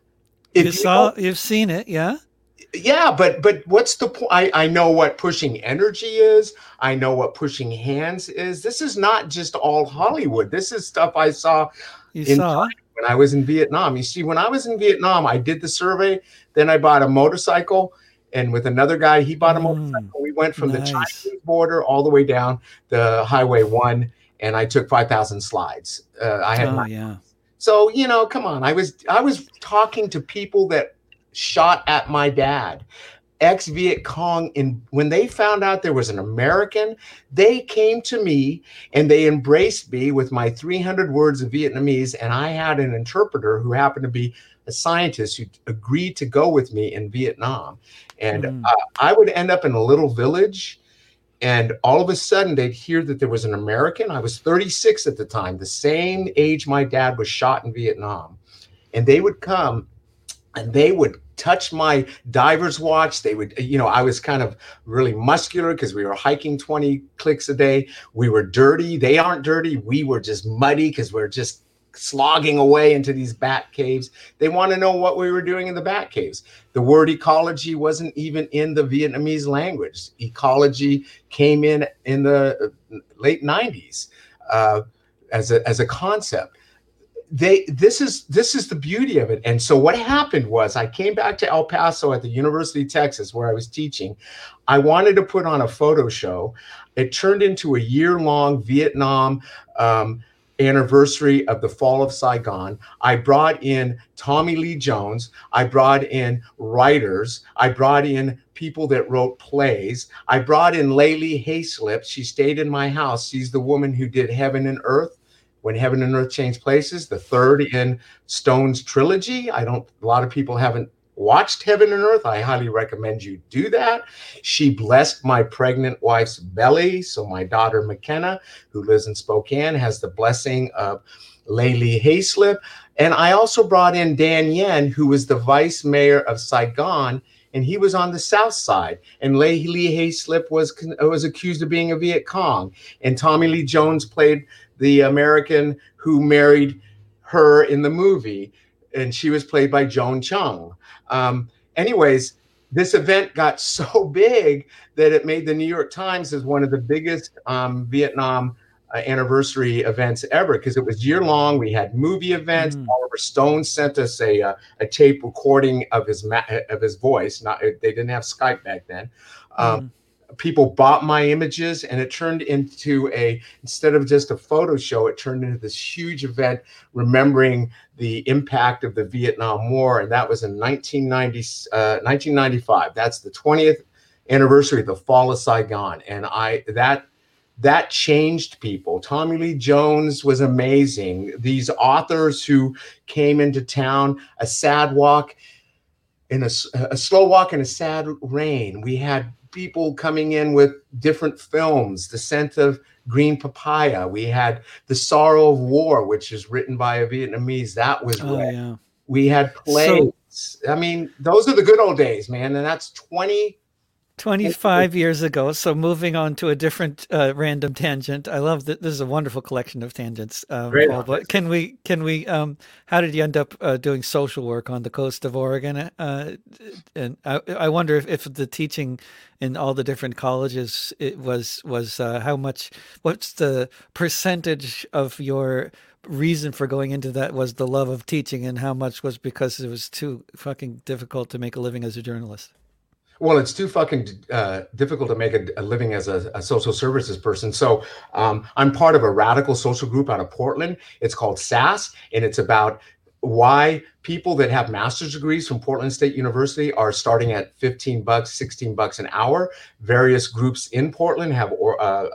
If you saw, you you've seen it, yeah? Yeah, but but what's the point? I, I know what pushing energy is. I know what pushing hands is. This is not just all Hollywood. This is stuff I saw you in saw. China when I was in Vietnam. You see, when I was in Vietnam, I did the survey. Then I bought a motorcycle, and with another guy, he bought a mm, motorcycle. We went from nice. the Chinese border all the way down the Highway One, and I took five thousand slides. Uh, I had, oh, yeah. So you know, come on. I was I was talking to people that shot at my dad, ex-Viet Cong. And when they found out there was an American, they came to me and they embraced me with my three hundred words of Vietnamese. And I had an interpreter who happened to be a scientist who agreed to go with me in Vietnam. And mm. uh, I would end up in a little village, and all of a sudden they'd hear that there was an American. I was thirty-six at the time, the same age my dad was shot in Vietnam. And they would come and they would touch my diver's watch. They would, you know, I was kind of really muscular because we were hiking twenty clicks a day. We were dirty. They aren't dirty. We were just muddy because we're just slogging away into these bat caves. They want to know what we were doing in the bat caves. The word ecology wasn't even in the Vietnamese language. Ecology came in in the late nineties uh, as a, as a concept. They, this is this is the beauty of it. And so what happened was I came back to El Paso at the University of Texas where I was teaching. I wanted to put on a photo show. It turned into a year-long Vietnam um, anniversary of the fall of Saigon. I brought in Tommy Lee Jones. I brought in writers. I brought in people that wrote plays. I brought in Layli Hayslip. She stayed in my house. She's the woman who did Heaven and Earth. When Heaven and Earth Changed Places, the third in Stone's trilogy. I don't, a lot of people haven't watched Heaven and Earth. I highly recommend you do that. She blessed my pregnant wife's belly. So my daughter McKenna, who lives in Spokane, has the blessing of Layli Hayslip. And I also brought in Dan Yen, who was the vice mayor of Saigon, and he was on the south side. And Layli Hayslip was, was accused of being a Viet Cong. And Tommy Lee Jones played the American who married her in the movie, and she was played by Joan Chung. Um, anyways, this event got so big that it made the New York Times as one of the biggest um, Vietnam uh, anniversary events ever, because it was year long. We had movie events. Mm. Oliver Stone sent us a uh, a tape recording of his ma- of his voice. Not they didn't have Skype back then. Um, mm. People bought my images, and it turned into a, instead of just a photo show, it turned into this huge event remembering the impact of the Vietnam War. And that was in nineteen ninety, uh, nineteen ninety-five. That's the twentieth anniversary of the fall of Saigon. And I, that, that changed people. Tommy Lee Jones was amazing. These authors who came into town, A Sad Walk in a, a Slow Walk in a Sad Rain. We had people coming in with different films, The Scent of Green Papaya. We had The Sorrow of War, which is written by a Vietnamese. That was oh, yeah. We had plays. So, I mean, those are the good old days, man. And that's twenty twenty-five years ago. So moving on to a different uh, random tangent. I love that. This is a wonderful collection of tangents. Um, Great. Paul, but can we, can we, um, how did you end up uh, doing social work on the coast of Oregon? Uh, and I, I wonder if, if the teaching in all the different colleges, it was, was uh, how much, what's the percentage of your reason for going into that was the love of teaching, and how much was because it was too fucking difficult to make a living as a journalist? Well, it's too fucking uh, difficult to make a, a living as a, a social services person. So um, I'm part of a radical social group out of Portland. It's called S A S, and it's about why people that have master's degrees from Portland State University are starting at fifteen bucks, sixteen bucks an hour. Various groups in Portland have or, uh, uh,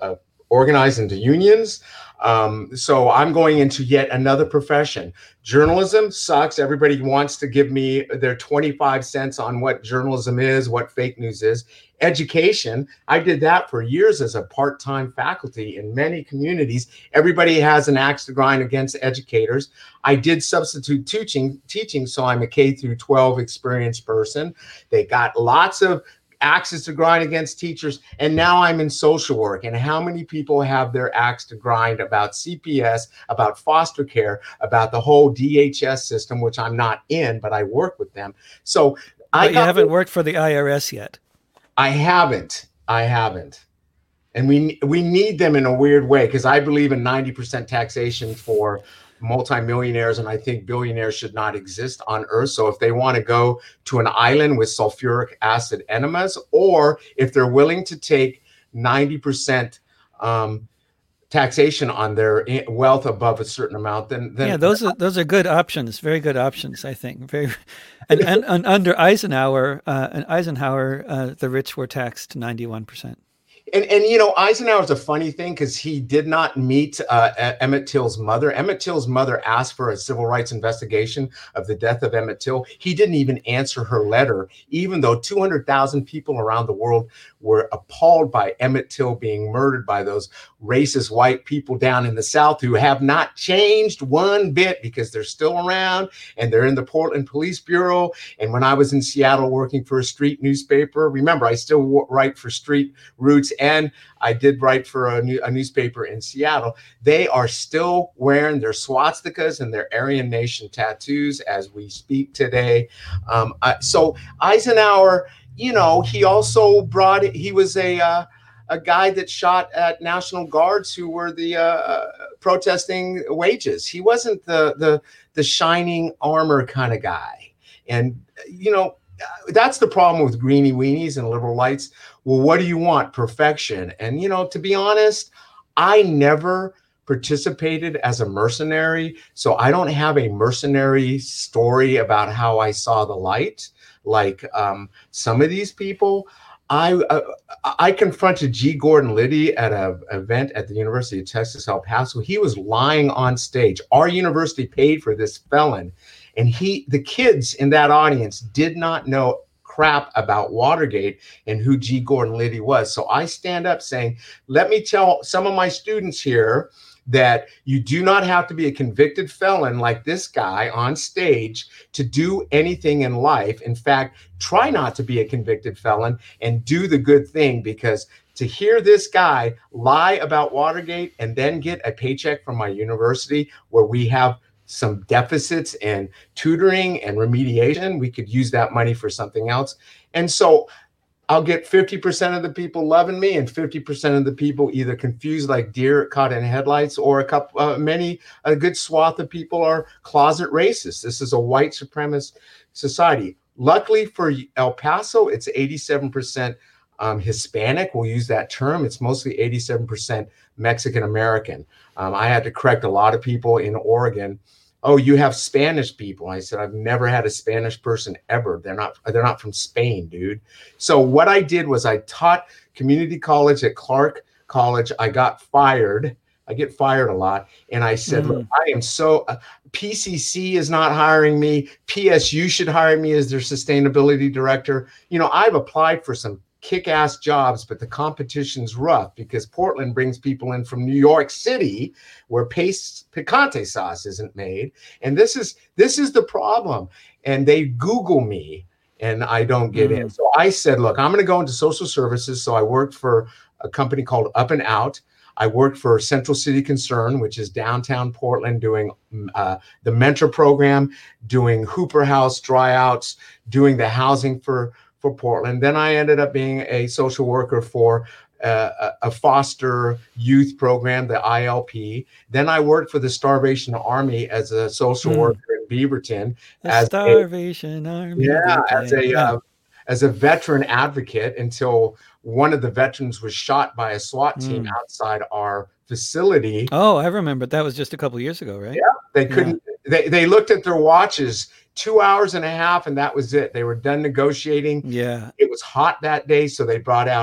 organized into unions. Um, so I'm going into yet another profession. Journalism sucks. Everybody wants to give me their twenty-five cents on what journalism is, what fake news is. Education, I did that for years as a part-time faculty in many communities. Everybody has an axe to grind against educators. I did substitute teaching, teaching, so I'm a K through twelve experienced person. They got lots of axes to grind against teachers, and now I'm in social work. And how many people have their axe to grind about C P S, about foster care, about the whole D H S system, which I'm not in, but I work with them. So I but you haven't worked for the I R S yet. I haven't. I haven't. And we we need them in a weird way, because I believe in ninety percent taxation for multimillionaires, and I think billionaires should not exist on Earth. So if they want to go to an island with sulfuric acid enemas, or if they're willing to take ninety percent um, taxation on their wealth above a certain amount, then, then yeah, those are those are good options, very good options, I think. Very, and and, and under Eisenhower, uh, and Eisenhower, uh, the rich were taxed ninety-one percent. And, and, you know, Eisenhower's a funny thing, because he did not meet uh, Emmett Till's mother. Emmett Till's mother asked for a civil rights investigation of the death of Emmett Till. He didn't even answer her letter, even though two hundred thousand people around the world were appalled by Emmett Till being murdered by those racist white people down in the South, who have not changed one bit, because they're still around and they're in the Portland Police Bureau. And when I was in Seattle working for a street newspaper, remember, I still w- write for Street Roots, and I did write for a, new, a newspaper in Seattle. They are still wearing their swastikas and their Aryan Nation tattoos as we speak today. Um, uh, so Eisenhower, you know, he also brought it. He was a uh, a guy that shot at National Guards who were the uh, protesting wages. He wasn't the the the shining armor kind of guy. And you know, that's the problem with greenie weenies and liberal lights. Well, what do you want? Perfection. And, you know, to be honest, I never participated as a mercenary. So I don't have a mercenary story about how I saw the light. Like um, some of these people, I uh, I confronted G. Gordon Liddy at an event at the University of Texas, El Paso. He was lying on stage. Our university paid for this felon. And he, the kids in that audience did not know crap about Watergate and who G. Gordon Liddy was. So I stand up saying, let me tell some of my students here that you do not have to be a convicted felon like this guy on stage to do anything in life. In fact, try not to be a convicted felon and do the good thing, because to hear this guy lie about Watergate and then get a paycheck from my university where we have some deficits and tutoring and remediation, we could use that money for something else. And so I'll get fifty percent of the people loving me and fifty percent of the people either confused like deer caught in headlights, or a couple, uh, many, a good swath of people are closet racists. This is a white supremacist society. Luckily for El Paso, it's eighty-seven percent um, Hispanic. We'll use that term. It's mostly eighty-seven percent Mexican American. Um, I had to correct a lot of people in Oregon. Oh, you have Spanish people. I said, I've never had a Spanish person ever. They're not, they're not from Spain, dude. So what I did was I taught community college at Clark College. I got fired. I get fired a lot. And I said, mm. look, I am so, uh, P C C is not hiring me. P S U should hire me as their sustainability director. You know, I've applied for some kick-ass jobs, but the competition's rough because Portland brings people in from New York City where paste picante sauce isn't made. And this is this is the problem. And they Google me and I don't get mm. in. So I said, look, I'm going to go into social services. So I worked for a company called Up and Out. I worked for Central City Concern, which is downtown Portland, doing uh, the mentor program, doing Hooper House dryouts, doing the housing for for Portland. Then I ended up being a social worker for uh, a foster youth program, the I L P. Then I worked for the Starvation Army as a social mm. worker in Beaverton. The as Starvation a, Army. Yeah, as a yeah. Uh, as a veteran advocate until one of the veterans was shot by a SWAT team mm. outside our facility. Oh, I remember. That was just a couple of years ago, right? Yeah, they couldn't. Yeah. They they looked at their watches. Two hours and a half, and that was it. They were done negotiating. Yeah. It was hot that day, so they brought out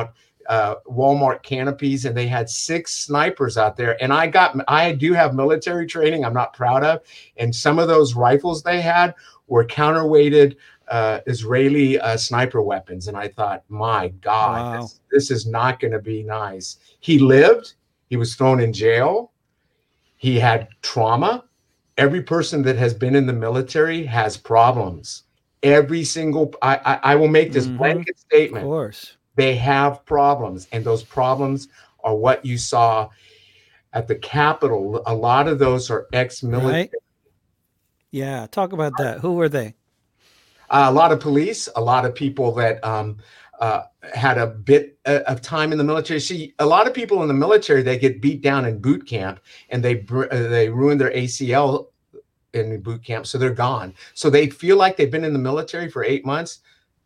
uh, Walmart canopies, and they had six snipers out there. And I got, I do have military training I'm not proud of. And some of those rifles they had were counterweighted uh, Israeli uh, sniper weapons. And I thought, my God, Wow. this, this is not going to be nice. He lived, he was thrown in jail. He had trauma. Every person that has been in the military has problems. Every single, I, I, I will make this Mhm. blanket statement. Of course. They have problems, and those problems are what you saw at the Capitol. A lot of those are ex-military. Right? Yeah. Talk about that. Who were they? Uh, a lot of police, a lot of people that um, uh, had a bit of time in the military. See, a lot of people in the military, they get beat down in boot camp, and they br- uh, they ruin their A C L in boot camp, so they're gone. So they feel like they've been in the military for eight months,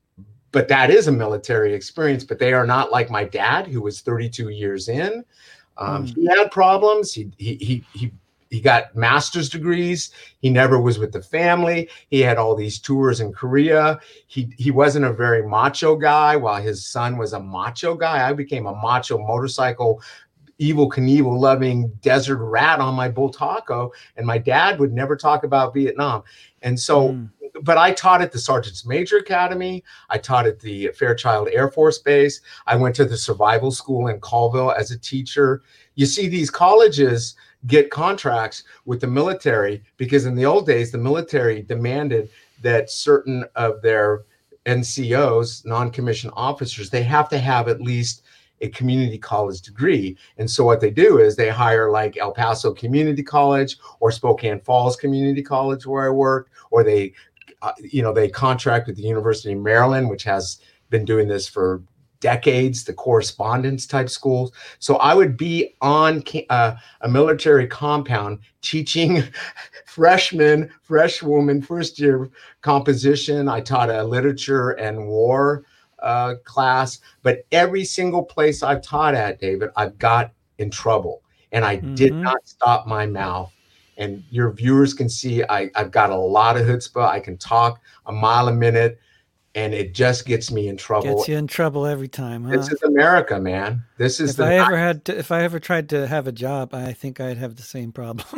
but that is a military experience. But they are not like my dad, who was thirty-two years in. Um, Mm. He had problems. He he he he. He got master's degrees. He never was with the family. He had all these tours in Korea. He he wasn't a very macho guy, while his son was a macho guy. I became a macho motorcycle, Evel Knievel loving desert rat on my Bull Taco, and my dad would never talk about Vietnam. And so, Mm. but I taught at the Sergeant's Major Academy. I taught at the Fairchild Air Force Base. I went to the survival school in Colville as a teacher. You see, these colleges get contracts with the military because in the old days, the military demanded that certain of their N C Os, non-commissioned officers, they have to have at least a community college degree. And so what they do is they hire like El Paso Community College or Spokane Falls Community College, where I worked, or they, uh, you know, they contract with the University of Maryland, which has been doing this for decades, the correspondence type schools. So I would be on uh, a military compound teaching freshmen, fresh woman, first year composition. I taught a literature and war uh, class, but every single place I've taught at, David, I've got in trouble, and I mm-hmm. did not stop my mouth. And your viewers can see I, I've got a lot of chutzpah. I can talk a mile a minute. And it just gets me in trouble. Gets you in trouble every time, huh? This is America, man. This is if the I ever had to, if I ever tried to have a job, I think I'd have the same problem.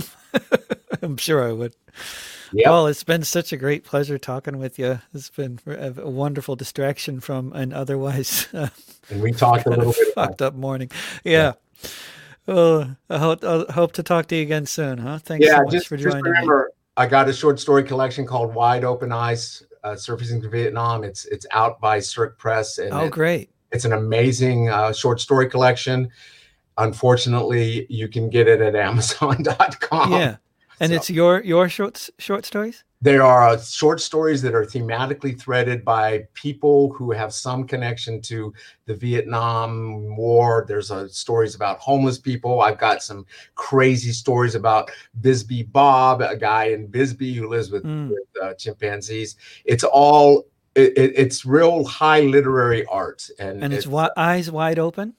I'm sure I would. Yep. Paul, it's been such a great pleasure talking with you. It's been a wonderful distraction from an otherwise uh, and we talked a little bit fucked up morning. Yeah. yeah. Well, I hope, I hope to talk to you again soon, huh? Thanks yeah, so much just, for joining just remember, me. I got a short story collection called Wide Open Eyes, uh, Surfacing to Vietnam. It's it's out by Cirque Press. And oh, it, great. It's an amazing uh, short story collection. Unfortunately, you can get it at amazon dot com. Yeah. And so, it's your your short short stories? There are short stories that are thematically threaded by people who have some connection to the Vietnam War. There's uh, stories about homeless people. I've got some crazy stories about Bisbee Bob, a guy in Bisbee who lives with, mm. with uh, chimpanzees. It's all, it, it, it's real high literary art. And, and it's, it's wi- eyes wide open?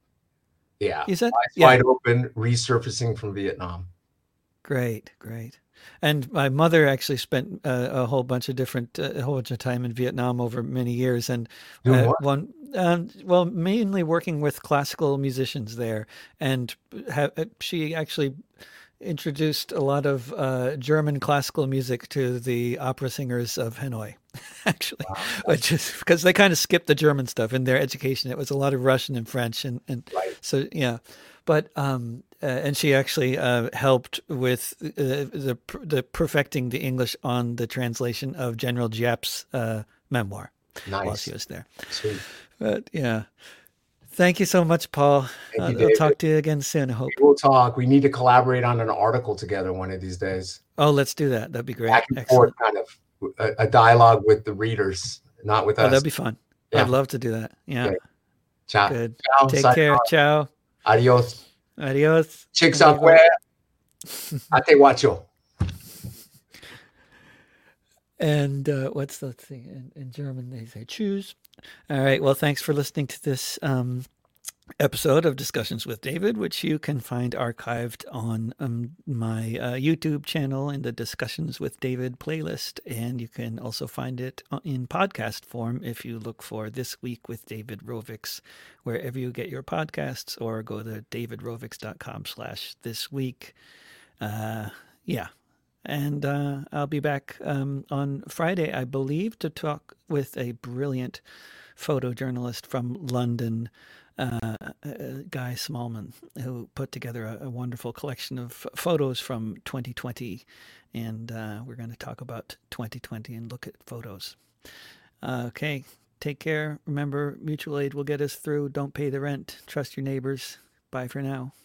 Yeah. You said? Eyes yeah. wide open, resurfacing from Vietnam. Great, great. And my mother actually spent uh, a whole bunch of different, uh, a whole bunch of time in Vietnam over many years. And uh, one, um, well, mainly working with classical musicians there. And ha- she actually introduced a lot of uh, German classical music to the opera singers of Hanoi, actually, wow. which is because they kind of skipped the German stuff in their education. It was a lot of Russian and French. And, and right. so, yeah. But, um, uh, and she actually uh, helped with uh, the the perfecting the English on the translation of General Giap's uh, memoir nice. while she was there. Sweet. But yeah, thank you so much, Paul. Thank uh, you, I'll talk to you again soon, I hope. We'll talk. We need to collaborate on an article together one of these days. Oh, let's do that. That'd be great. Back and Excellent. forth, kind of a, a dialogue with the readers, not with oh, us. That'd be fun. Yeah. I'd love to do that. Yeah. Okay. Ciao. Good. Ciao. Take Sayonara. care. Ciao. Adios. Adios. Chicks up where? Ate guacho. And uh, what's the thing in, in German? They say choose. All right. Well, thanks for listening to this um, episode of Discussions with David, which you can find archived on um, my uh, YouTube channel in the Discussions with David playlist. And you can also find it in podcast form if you look for This Week with David Rovics, wherever you get your podcasts, or go to davidrovics.com slash this week. Uh, yeah. And uh, I'll be back um, on Friday, I believe, to talk with a brilliant photojournalist from London, uh, Guy Smallman, who put together a, a wonderful collection of photos from twenty twenty. And uh, we're going to talk about twenty twenty and look at photos. Uh, okay, take care. Remember, mutual aid will get us through. Don't pay the rent. Trust your neighbors. Bye for now.